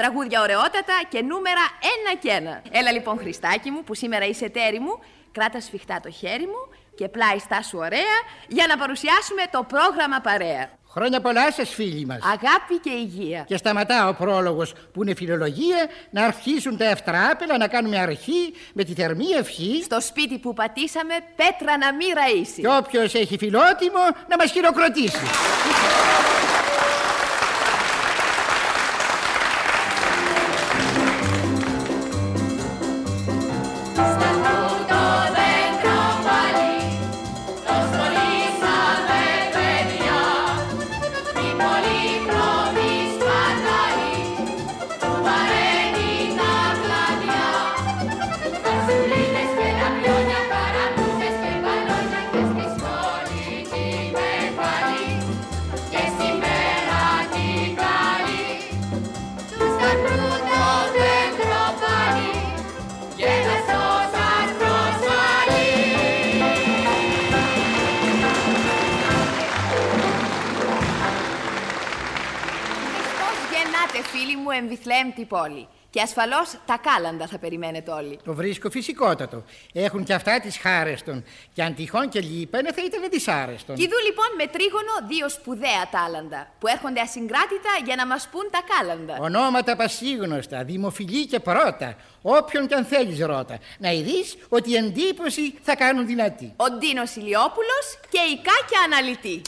Τραγούδια ωραιότατα και νούμερα ένα και ένα. Έλα λοιπόν, Χριστάκι μου, που σήμερα είσαι εταίρη μου, κράτα σφιχτά το χέρι μου και πλάι στάσου ωραία για να παρουσιάσουμε το πρόγραμμα παρέα. Χρόνια πολλά σας, φίλοι μας. Αγάπη και υγεία. Και σταματά ο πρόλογος που είναι φιλολογία να αρχίσουν τα ευτράπελα, να κάνουμε αρχή με τη θερμή ευχή. Στο σπίτι που πατήσαμε, πέτρα να μη ραΐσει. Και όποιος έχει φιλότιμο να μας χειροκροτήσει. Φίλοι μου, εμβιθλέμπτη πόλη. Και ασφαλώς τα κάλαντα θα περιμένετε όλοι. Το βρίσκω φυσικότατο. Έχουν και αυτά τις χάρες των. Και αν τυχόν και λείπανε θα ήταν δυσάρεστον. Κηδού λοιπόν με τρίγωνο δύο σπουδαία τάλαντα που έρχονται ασυγκράτητα για να μας πούν τα κάλαντα. Ονόματα πασίγνωστα, δημοφιλή και πρώτα. Όποιον κι αν θέλεις ρώτα. Να ειδείς ότι η εντύπωση θα κάνουν δυνατή. Ο Ντίνος Ηλιόπουλος και η Κάκια Αναλυτή.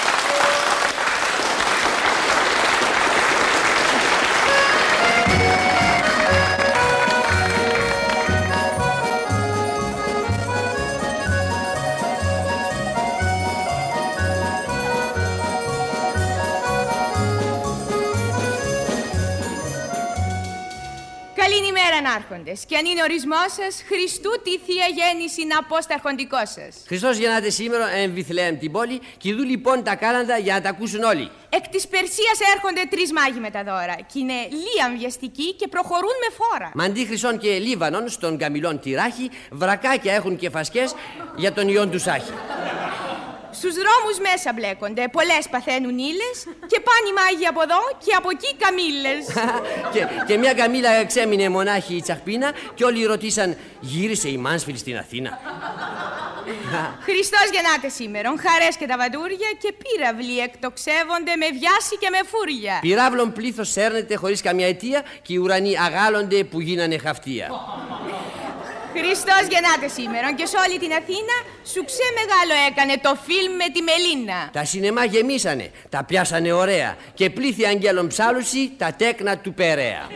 Καληνημέρα, Άρχοντες. Και αν είναι ορισμός σας, Χριστού τη Θεία Γέννηση να πω στα αρχοντικό σας. Χριστός γεννάται σήμερα εν Βιθλεέμ την πόλη, και ειδού λοιπόν τα κάλαντα για να τα ακούσουν όλοι. Εκ της Περσίας έρχονται τρεις μάγοι με τα δώρα, και είναι λίαν βιαστικοί και προχωρούν με φόρα. Μαντί Χρυσών και Λίβανον στον Καμιλόν τυράχη, βρακάκια έχουν και φασκές για τον ιόν του Σάχη. Στους δρόμους μέσα μπλέκονται, πολλές παθαίνουν ύλες και πάνε οι μάγοι από εδώ και από εκεί καμήλες. και, και μια καμήλα ξέμεινε μονάχη η τσαχπίνα και όλοι ρωτήσαν, γύρισε η Μάνσφιλ στην Αθήνα. Χριστός γεννάται σήμερον, χαρές και τα βαντούρια και πύραυλοι εκτοξεύονται με βιάση και με φούρια. Πυράβλων πλήθος σέρνεται χωρίς καμιά αιτία και οι ουρανοί αγάλλονται που γίνανε χαυτία. Χριστός γεννάται σήμερον και σε όλη την Αθήνα σου ξέ μεγάλο έκανε το φιλμ με τη Μελίνα. Τα σινεμά γεμίσανε, τα πιάσανε ωραία και πλήθη αγγέλων ψάλουση τα τέκνα του Περαία.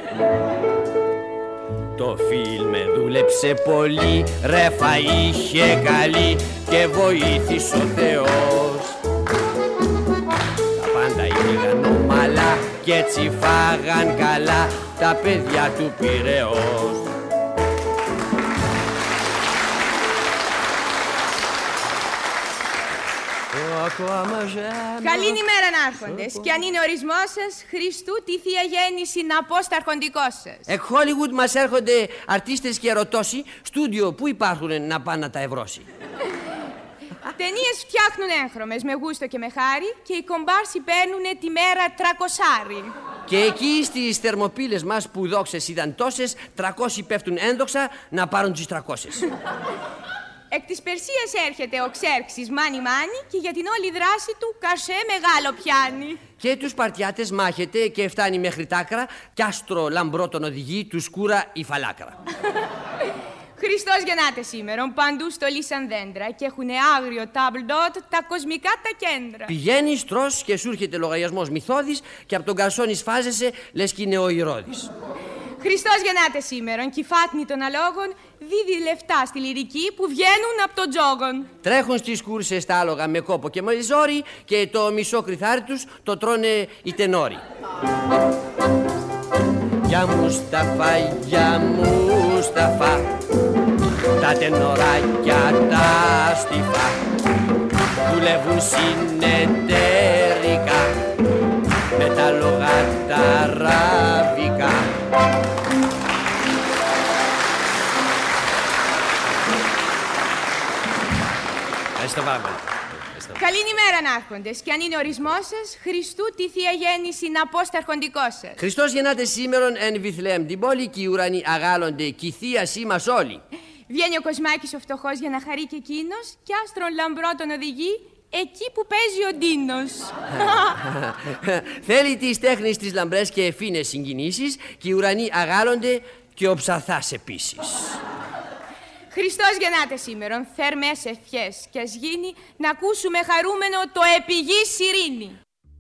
Το φιλμ δούλεψε πολύ, ρέφα είχε καλή και βοήθησε ο Θεός. Τα πάντα είχαν ομαλά και έτσι φάγαν καλά τα παιδιά του Πειραιώς. Καληνημέρα, Άρχοντες. Και αν είναι ορισμός σας, Χριστού τη Θεία Γέννηση να πω στα αρχοντικό σας. Εκ Χόλιγουντ μας έρχονται αρτίστες και ερωτώσει, στούντιο που υπάρχουν να πάνε να τα ευρώσει. Ταινίες φτιάχνουν έγχρωμες με γούστο και με χάρη και οι κομπάρσοι παίρνουν τη μέρα τρακοσάρι. Και εκεί στις θερμοπύλες μας που δόξες ήταν τόσες, τρακόσιοι πέφτουν ένδοξα να πάρουν τις τρακόσες. Εκ της Περσίας έρχεται ο Ξέρξης μάνι μάνι και για την όλη δράση του κασέ μεγάλο πιάνει. Και τους Παρτιάτες μάχεται και φτάνει μέχρι τάκρα κι άστρο λαμπρό τον οδηγεί του σκούρα η φαλάκρα. Χριστός γεννάται σήμερον, παντού στολίσαν δέντρα και έχουνε άγριο τάμπλντοτ τα κοσμικά τα κέντρα. Πηγαίνεις, τρως και σου έρχεται λογαριασμός μυθώδης και από τον καρσόνι σφάζεσαι λες κι είναι ο Ηρώδης. Χριστός γεννάται σήμερον και η φάτνη των αλόγων δίδει λεφτά στη λυρική που βγαίνουν από τον τζόγον. Τρέχουν στις κούρσες τα άλογα με κόπο και με ζόρι και το μισό κρυθάρι τους το τρώνε οι τενόροι. Για Μουσταφά, για Μουσταφά, τα τενοράκια τα στιφά δουλεύουν συνεταιρικά με τα λογά τα ραβικά. Καληνημέρα, ημέρα, Νάρχοντες, και αν είναι ορισμός σας, Χριστού τη Θεία Γέννηση να πω στα αρχοντικό σας. Χριστός γεννάται σήμερον εν Βιθλεέμ την πόλη και οι ουρανοί αγάλλονται κι η Θεία σήμας όλοι. Βγαίνει ο Κοσμάκης ο φτωχός για να χαρεί και εκείνος κι άστρον λαμπρό τον οδηγεί εκεί που παίζει ο Ντίνος. Θέλει τις τέχνης της λαμπρές και ευφύνες συγκινήσεις και οι ουρανοί αγάλλονται και ο ψαθάς επίσης. Χριστός γεννάται σήμερον, θερμές ευχές κι ας γίνει να ακούσουμε χαρούμενο το επιγής ειρήνη.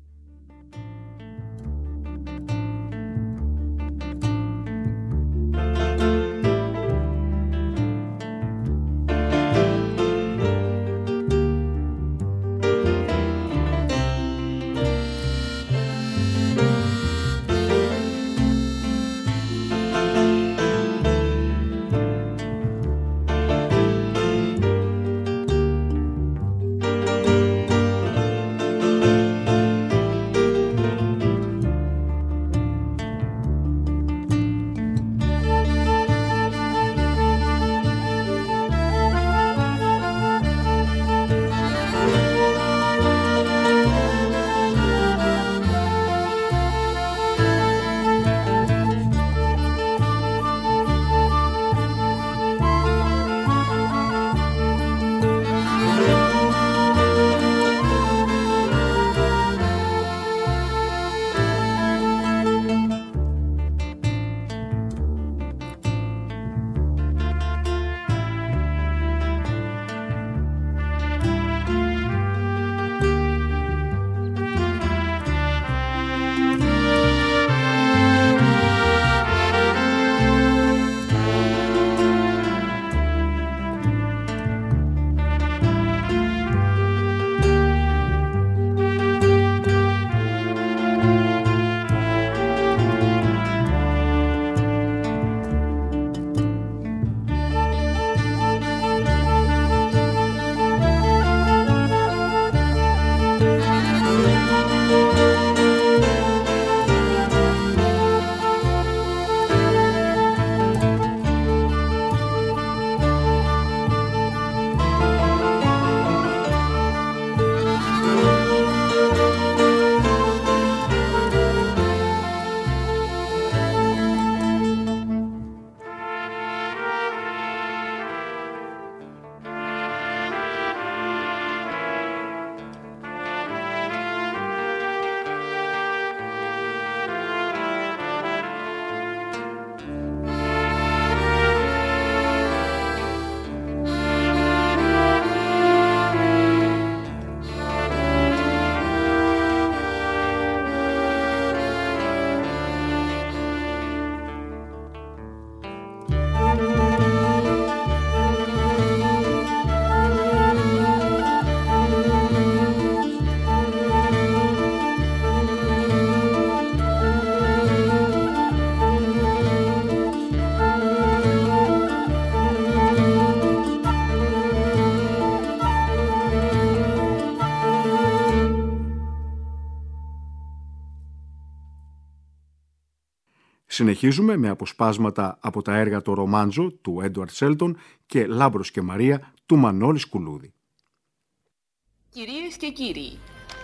Συνεχίζουμε με αποσπάσματα από τα έργα «Το Ρομάντζο» του Έντουαρτ Σέλτον και «Λάμπρος και Μαρία» του Μανώλη Σκουλούδη. Κυρίες και κύριοι,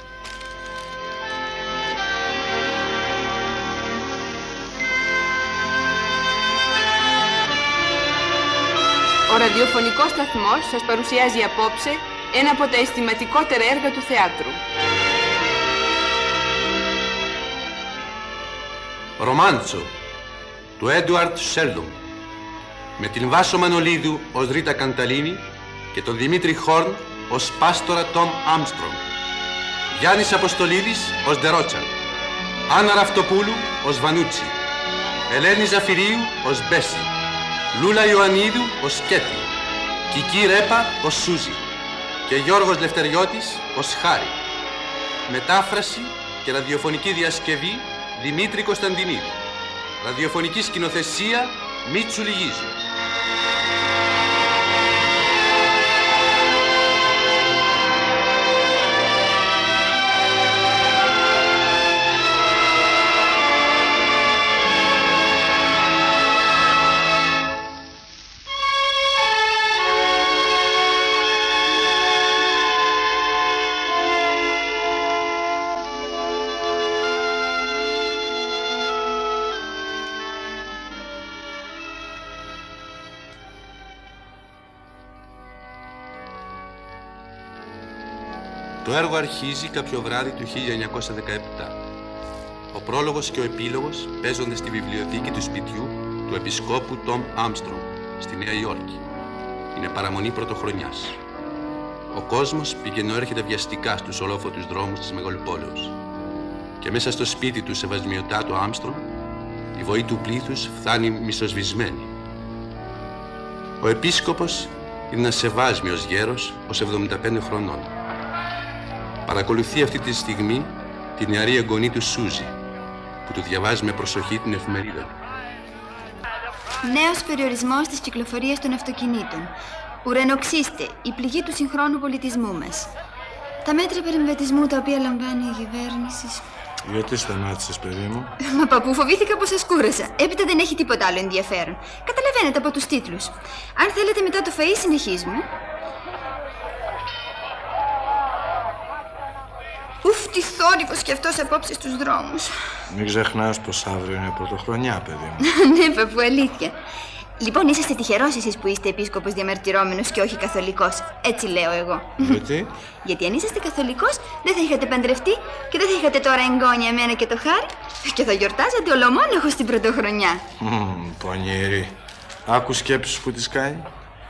ο ραδιοφωνικός σταθμός σας παρουσιάζει απόψε ένα από τα αισθηματικότερα έργα του θεάτρου. Ρομάντσο του Έντουαρτ Σέλτον, με την Βάσο Μανολίδου ως Ρίτα Κανταλίνη και τον Δημήτρη Χόρν ως Πάστορα Τόμ Άμστρομ, Γιάννης Αποστολίδης ως Ντερότσαρ, Άννα Ραφτοπούλου ως Βανούτσι, Ελένη Ζαφυρίου ως Μπέση, Λούλα Ιωαννίδου ως Κέτη, Κική Ρέπα ως Σούζη και Γιώργος Λευτεριώτης ως Χάρη. Μετάφραση και ραδιοφωνική διασκευή Δημήτρη Κωνσταντινίδη. Ραδιοφωνική σκηνοθεσία Μίτσου Λιγίζου. Το έργο αρχίζει κάποιο βράδυ του χίλια εννιακόσια δεκαεπτά. Ο πρόλογος και ο επίλογος παίζονται στη βιβλιοθήκη του σπιτιού του επισκόπου Τόμ Άμστρονγκ στη Νέα Υόρκη. Είναι παραμονή πρωτοχρονιάς. Ο κόσμος πηγαίνει έρχεται βιαστικά στους ολόφωτους δρόμους της μεγαλοπόλεως. Και μέσα στο σπίτι του σεβασμιωτάτου Άμστρονγκ η βοή του πλήθους φτάνει μισοσβησμένη. Ο επίσκοπος είναι ένας σεβάσμιος γέρος ως εβδομήντα πέντε χρονών. Παρακολουθεί αυτή τη στιγμή την νεαρή εγγονή του Σούζη, που του διαβάζει με προσοχή την εφημερίδα του. Νέος περιορισμός της κυκλοφορίας των αυτοκινήτων. Ουρανοξύστε, η πληγή του συγχρόνου πολιτισμού μας. Τα μέτρα περιβατισμού τα οποία λαμβάνει η κυβέρνηση. Γιατί σταμάτησες, παιδί μου? Μα παππού, φοβήθηκα πως σας κούρασα. Έπειτα δεν έχει τίποτα άλλο ενδιαφέρον. Καταλαβαίνετε από τους τίτλους. Αν θέλετε μετά το φαΐ, συνεχίζουμε. Ουφ, τι θόρυβος κι αυτός απόψε στους δρόμους. Μην ξεχνάς πως αύριο είναι πρωτοχρονιά, παιδί μου. Ναι, παππού, αλήθεια. Λοιπόν, είσαστε τυχερός εσείς που είστε επίσκοπος διαμαρτυρόμενος και όχι καθολικός. Έτσι λέω εγώ. Γιατί? Γιατί αν είσαστε καθολικός, δεν θα είχατε παντρευτεί και δεν θα είχατε τώρα εγγόνια εμένα και το Χάρη και θα γιορτάζατε ολομόναχο στην πρωτοχρονιά. Μμμ, πονηρή. Άκου σκέψεις που της κάνει.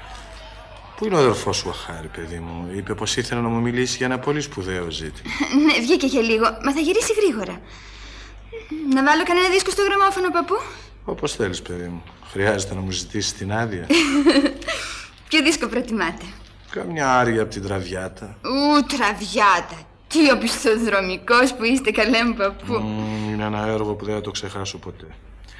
Πού είναι ο αδερφός σου ο Χάρη, παιδί μου? Είπε πως ήθελε να μου μιλήσει για ένα πολύ σπουδαίο ζήτημα. Ναι, βγήκε για λίγο, μα θα γυρίσει γρήγορα. Να βάλω κανένα δίσκο στο γραμμόφωνο, παππού? Όπως θέλεις, παιδί μου. Χρειάζεται να μου ζητήσεις την άδεια. Ποιο δίσκο προτιμάτε? Καμιά άρια από την Τραβιάτα. Ου, Τραβιάτα. Τι οπισθοδρομικός που είστε, καλέ μου παππού. Mm, είναι ένα έργο που δεν θα το ξεχάσω ποτέ.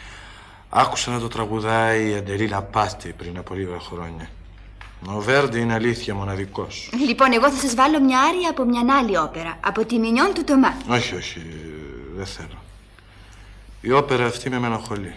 Άκουσα να το τραγουδάει η Αντελίνα Πάτη πριν από λίγα χρόνια. Ο Βέρντι είναι αλήθεια μοναδικός. Λοιπόν, εγώ θα σας βάλω μια άρια από μια άλλη όπερα. Από τη Μινιόν του Τομά. Όχι, όχι, δεν θέλω. Η όπερα αυτή με μενοχολεί.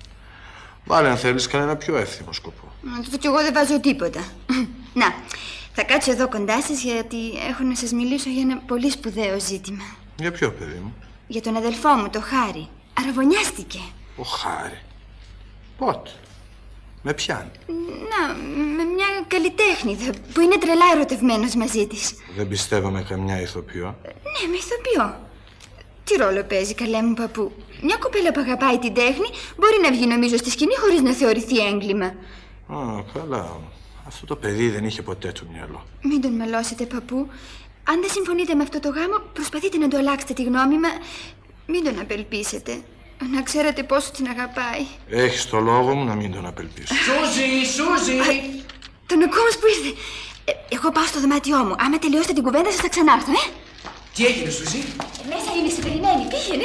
Βάλε αν θέλεις κανένα πιο εύθυμο σκοπό. Μα κι εγώ δεν βάζω τίποτα. Να, θα κάτσω εδώ κοντά σας γιατί έχω να σας μιλήσω για ένα πολύ σπουδαίο ζήτημα. Για ποιο, παιδί μου? Για τον αδελφό μου, το Χάρη. Αραβωνιάστηκε. Ο Χάρη? Πότε? Με ποιαν? Να, με μια καλλιτέχνηδα που είναι τρελά ερωτευμένος μαζί της. Δεν πιστεύω με καμιά ηθοποιό. Ναι, με ηθοποιό. Τι ρόλο παίζει, καλέ μου παππού? Μια κοπέλα που αγαπάει την τέχνη μπορεί να βγει, νομίζω, στη σκηνή χωρίς να θεωρηθεί έγκλημα. Α, καλά. Αυτό το παιδί δεν είχε ποτέ του μυαλό. Μην τον μαλώσετε, παππού. Αν δεν συμφωνείτε με αυτό το γάμο, προσπαθείτε να του αλλάξετε τη γνώμη, μα μην τον απελπίσετε. Να ξέρετε πόσο την αγαπάει. Έχεις το λόγο μου να μην τον απελπίσω. Σούζη, Σούζη! Α, τον ακούω όμως που ήρθε. Ε, εγώ πάω στο δωμάτιό μου. Άμα τελειώσετε την κουβέντα σας θα ξανάρθω, ε. Τι έγινε, Σούζη? Ε, μέσα είναι, σε περιμένει. Πήγαινε.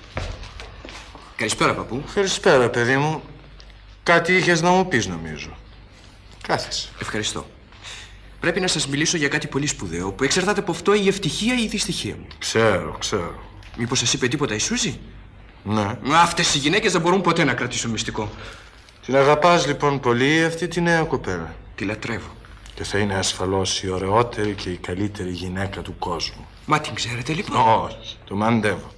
Καλησπέρα, παππού. Καλησπέρα, παιδί μου. Κάτι είχες να μου πεις, νομίζω. Κάθεσαι. Ευχαριστώ. Πρέπει να σας μιλήσω για κάτι πολύ σπουδαίο που εξαρτάται από αυτό η ευτυχία ή η δυστυχία μου. Ξέρω, ξέρω. Μήπως σας είπε τίποτα η Σούζη? Ναι. Αυτές οι γυναίκες δεν μπορούν ποτέ να κρατήσουν μυστικό. Την αγαπάς λοιπόν πολύ αυτή τη νέα κοπέλα? Τη λατρεύω. Και θα είναι ασφαλώς η ωραιότερη και η καλύτερη γυναίκα του κόσμου. Μα την ξέρετε λοιπόν? Όχι, το μαντεύω.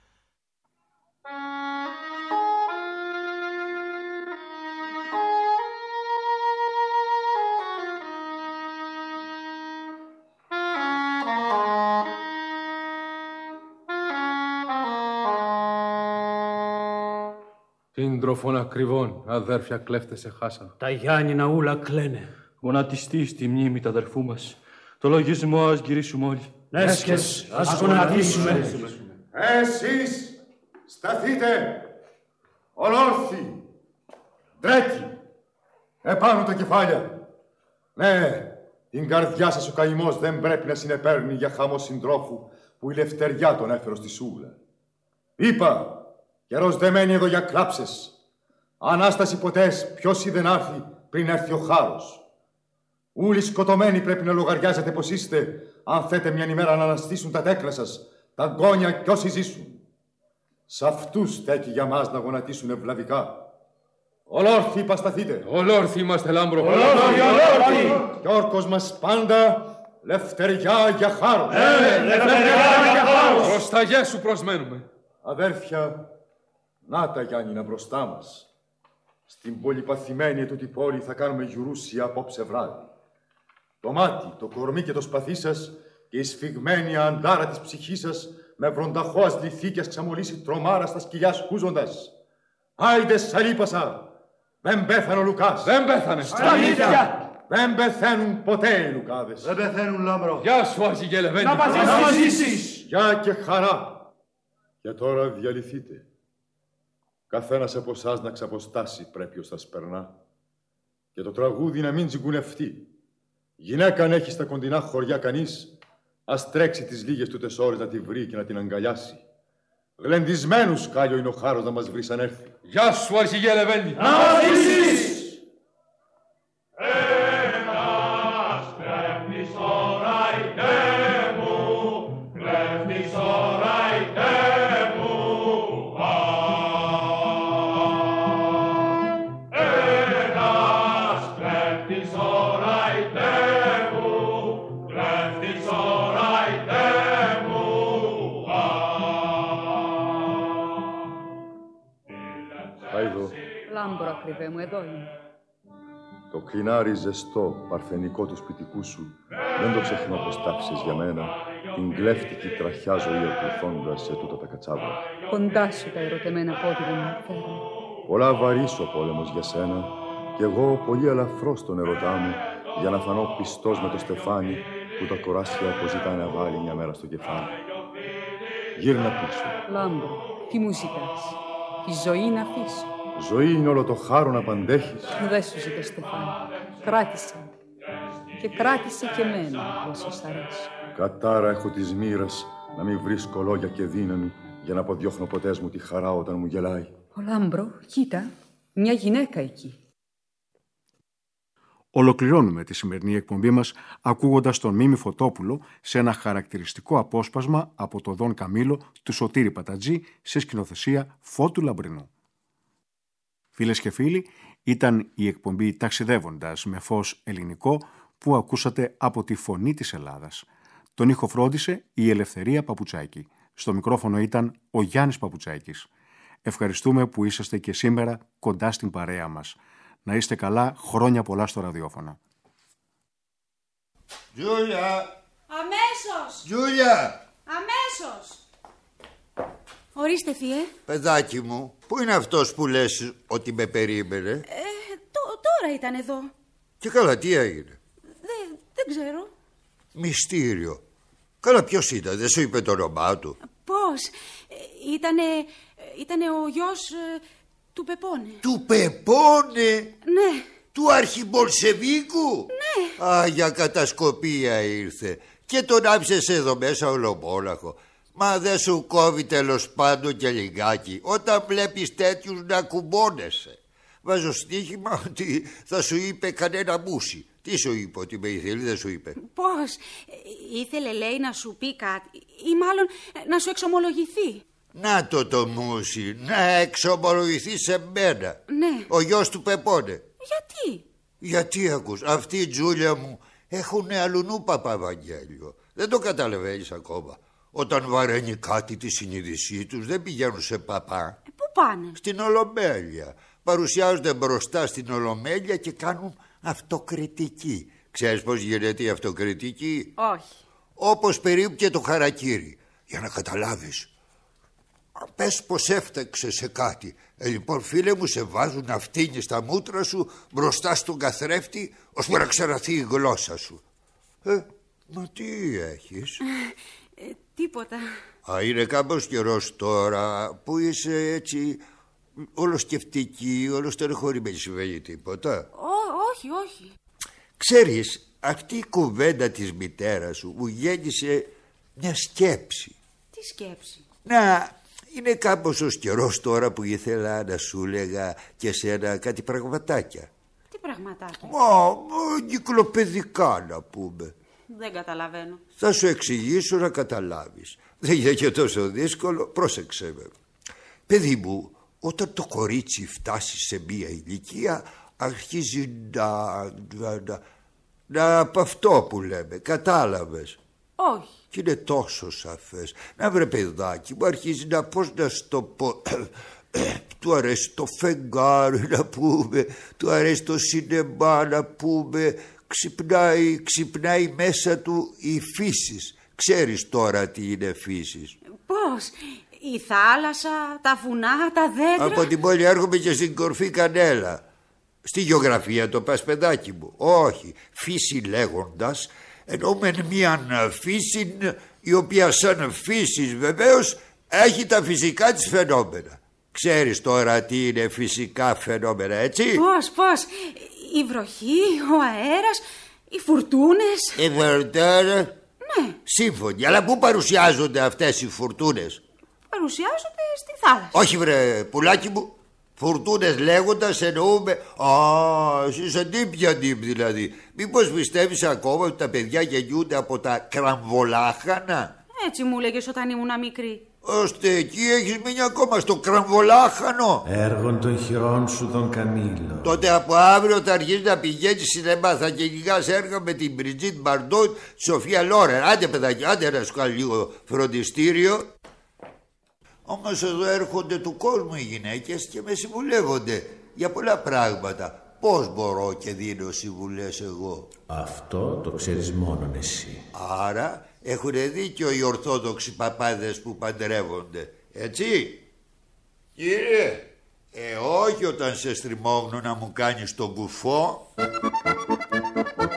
Την τροφών ακριβών, αδέρφια κλέφτες εχάσαν. Τα Γιάννηνα ούλα κλαίνε. Γονατιστεί στη μνήμη τα αδερφού μας. Το λογισμό ας γυρίσουμε όλοι. Έσχες, ας γονατίσουμε. Εσείς σταθείτε, ολόρθιοι, ντρέκοι, επάνω τα κεφάλια. Ναι, την καρδιά σας ο καημός δεν πρέπει να συνεπέρνει για χαμό συντρόφου που η λευτεριά τον έφερε στη σούβλα. Είπα, καιρός δεν μένει εδώ για κλάψες. Ανάσταση ποτές ποιος ή δεν άρθει πριν έρθει ο χάρος. Ούλοι σκοτωμένοι πρέπει να λογαριάζετε πως είστε, αν θέτε μια ημέρα να αναστήσουν τα τέκνα σας, τα γκόνια κι όσοι ζήσουν. Σ' αυτούς στέκει για μας να γονατίσουν ευλαβικά. Ολόρθιοι πασταθείτε. Ολόρθιοι είμαστε, Λάμπρο. Ολόρθιοι, ολόρθιοι. Κι όρκος μας πάντα, λευτεριά για χάρος. Ε, λευτεριά για χάρος. Προς τα Ιέσου προσμένουμε. Αδέρφια, να τα Γιάννηνα μπροστά μας. Στην πολυπαθημένη ετούτη πόλη θα κάνουμε γιουρούσια απόψε βράδυ. Το μάτι, το κορμί και το σπαθί σας και η σφιγμένη αντάρα της ψυχής σας με βρονταχώας λιθίκιας ξαμολύσει τρομάρα στα σκυλιά σκούζοντας. Άιντε σαλίπασα! Δεν πέθανε ο Λουκάς! Δεν πέθανε! Στα αλήθεια! Δεν πεθαίνουν ποτέ οι Λουκάδες! Δεν πεθαίνουν, Λάμπρο! Γεια σου, αρχηγέ Λεβέντη! Να μας ζήσεις! Γεια και χαρά! Και τώρα διαλυθείτε. Καθένας από εσάς να ξαποστάσει πρέπει ως θα σπερνά. Και το τραγούδι να μην τσιγκουνευτεί. Γυναίκα αν έχει στα κοντινά χωριά κανείς, ας τρέξει τις λίγες τούτες ώρες να τη βρει και να την αγκαλιάσει. Γλεντισμένους κάλιο είναι ο χάρος να μας βρει σαν έρθει. Γεια σου, αρχηγέ Λεβέντη! Να μας ζήσεις! Ένας κλέφτης τώρα είτε μου, κλέφτης τώρα είτε μου. Ένας κλέφτης τώρα είτε μου, κλέφτης τώρα είτε μου. Άιδω. Λάμπρο, ακριβέ μου, εδώ είναι. Το κλινάρι ζεστό, παρθενικό του σπιτικού σου, δεν το ξεχνώ πως τάψεις για μένα την κλέφτικη τραχιά ζωή ακολουθώντας σε τούτα τα κατσάβρα. Κοντά σου τα ερωτεμένα πόδια μου φέρουν. Πολλά βαρύς ο πόλεμος για σένα κι εγώ πολύ ελαφρώς τον ερωτά μου για να φανώ πιστός με το στεφάνι που τα κοράσια αποζητά να βάλει μια μέρα στο κεφάλι. Γύρνα πίσω. Λάμπρο, τι μου ζητάς? Η ζωή να αφήσω. Ζωή είναι όλο το χάρο να παντέχεις. Δεν σου ζητώ, Στεφάνι. Κράτησε. Και κράτησε και εμένα όσο σ' αρέσει. Κατάρα έχω της μοίρας να μην βρίσκω λόγια και δύναμη για να αποδιώχνω ποτέ μου τη χαρά όταν μου γελάει. Ο Λάμπρο, κοίτα, μια γυναίκα εκεί. Ολοκληρώνουμε τη σημερινή εκπομπή μας ακούγοντας τον Μίμη Φωτόπουλο σε ένα χαρακτηριστικό απόσπασμα από το Δον Καμίλο του Σωτήρη Πατατζή σε σκηνοθεσία Φώτου Λαμπρινού. Φίλες και φίλοι, ήταν η εκπομπή «Ταξιδεύοντας» με φως ελληνικό που ακούσατε από τη Φωνή της Ελλάδας. Τον ήχο φρόντισε η Ελευθερία Παπουτσάκη. Στο μικρόφωνο ήταν ο Γιάννης Παπουτσάκης. Ευχαριστούμε που είσαστε και σήμερα κοντά στην παρέα μας. Να είστε καλά, χρόνια πολλά στο ραδιόφωνο. Τζούλια! Αμέσως! Τζούλια! Αμέσως! Ορίστε, θείε. Παιδάκι μου, πού είναι αυτός που λες ότι με περίμενε? Ε, τω, τώρα ήταν εδώ. Και καλά, τι έγινε? Δεν, δεν ξέρω. Μυστήριο. Καλά, ποιος ήταν, δεν σου είπε το όνομά του? Πώς? Ε, ήτανε, ήτανε ο γιος ε, του Πεπώνε. Του Πεπώνε? Ναι. Του αρχιμπολσεβίκου? Ναι. Α, για κατασκοπία ήρθε. Και τον άφησες εδώ μέσα ολομόλαχο. Μα δεν σου κόβει τέλος πάντων και λιγάκι όταν βλέπεις τέτοιους να κουμπώνεσαι. Βάζω στοίχημα ότι θα σου είπε κανένα μουσι. Τι σου είπε, ότι με ήθελε, δεν σου είπε? Πώς? Ήθελε, λέει, να σου πει κάτι ή μάλλον να σου εξομολογηθεί. Να το το μουσι, να εξομολογηθεί σε μένα. Ναι. Ο γιος του Πεπώνε. Γιατί? Γιατί ακούς, αυτή η Τζούλια μου έχουνε αλουνού Παπαβαγγέλιο. Δεν το καταλαβαίνεις ακόμα. Όταν βαραίνει κάτι τη συνείδησή τους δεν πηγαίνουν σε παπά. Ε, πού πάνε? Στην Ολομέλεια. Παρουσιάζονται μπροστά στην Ολομέλεια και κάνουν αυτοκριτική. Ξέρεις πώς γίνεται η αυτοκριτική? Όχι. Όπως περίπου και το χαρακίρι. Για να καταλάβεις. Πες πως έφταξε σε κάτι. Ε, λοιπόν, φίλε μου, σε βάζουν να φτύνεις τα μούτρα σου μπροστά στον καθρέφτη ώσπου να ξεραθεί η γλώσσα σου. Ε, μα τι έχεις? Ε, τίποτα. Α, είναι κάπως καιρός τώρα που είσαι έτσι όλο σκεφτική, όλο στενοχωρημένη. Συμβαίνει τίποτα? Ό, όχι, όχι. Ξέρεις, αυτή η κουβέντα της μητέρας σου μου γέννησε μια σκέψη. Τι σκέψη? Να, είναι κάπως ως καιρός τώρα που ήθελα να σου λέγα και σένα κάτι πραγματάκια. Τι πραγματάκια? Μα, κυκλοπαιδικά να πούμε. Δεν καταλαβαίνω. Θα σου εξηγήσω να καταλάβεις. Δεν είναι και τόσο δύσκολο, πρόσεξε με. Παιδί μου, όταν το κορίτσι φτάσει σε μία ηλικία αρχίζει να... να, να, να από αυτό που λέμε, κατάλαβες? Όχι. Και είναι τόσο σαφές. Να βρε παιδάκι μου, αρχίζει να πώς να στο πω... του αρέσει το φεγγάρι να πούμε, του αρέσει το σινεμά να πούμε. Ξυπνάει, ξυπνάει μέσα του η φύση. Ξέρεις τώρα τι είναι φύσης? Πώς? Η θάλασσα, τα βουνά, τα δέντρα. Από την πόλη έρχομαι και στην κορφή Κανέλα. Στη γεωγραφία το πας, παιδάκι μου? Όχι. Φύση λέγοντας εννοούμε μια φύση η οποία σαν φύσης βεβαίως έχει τα φυσικά της φαινόμενα. Ξέρεις τώρα τι είναι φυσικά φαινόμενα, έτσι? Πώς, πώς? Η βροχή, ο αέρας, οι φουρτούνες. Οι φουρτούνες? Ναι. Σύμφωνοι, αλλά πού παρουσιάζονται αυτές οι φουρτούνες? Παρουσιάζονται στη θάλασσα. Όχι βρε πουλάκι μου. Φουρτούνες λέγοντας εννοούμε. Α, εσύ είσαι νύπια νύπ δηλαδή. Μήπως πιστεύεις ακόμα ότι τα παιδιά γεννιούνται από τα κραμβολάχανα? Έτσι μου λέγες όταν ήμουν μικρή. Ώστε εκεί έχεις μείνει ακόμα στο κραμβολάχανο. Έργων των χειρών σου τον Καμίλο. Τότε από αύριο θα αρχίσεις να πηγαίνεις σινεμά. Θα κυνηγάς έργα με την Μπριτζίτ Μπαρντό, τη Σοφία Λόρεν. Άντε παιδάκι, άντε να σου κάνω λίγο φροντιστήριο. Όμως εδώ έρχονται του κόσμου οι γυναίκες και με συμβουλεύονται για πολλά πράγματα. Πώς μπορώ και δίνω συμβουλές εγώ? Αυτό το ξέρεις μόνον εσύ. Άρα έχουν δίκιο οι ορθόδοξοι παπάδες που παντρεύονται, έτσι? Κύριε, ε όχι όταν σε στριμώχνω να μου κάνεις τον κουφό.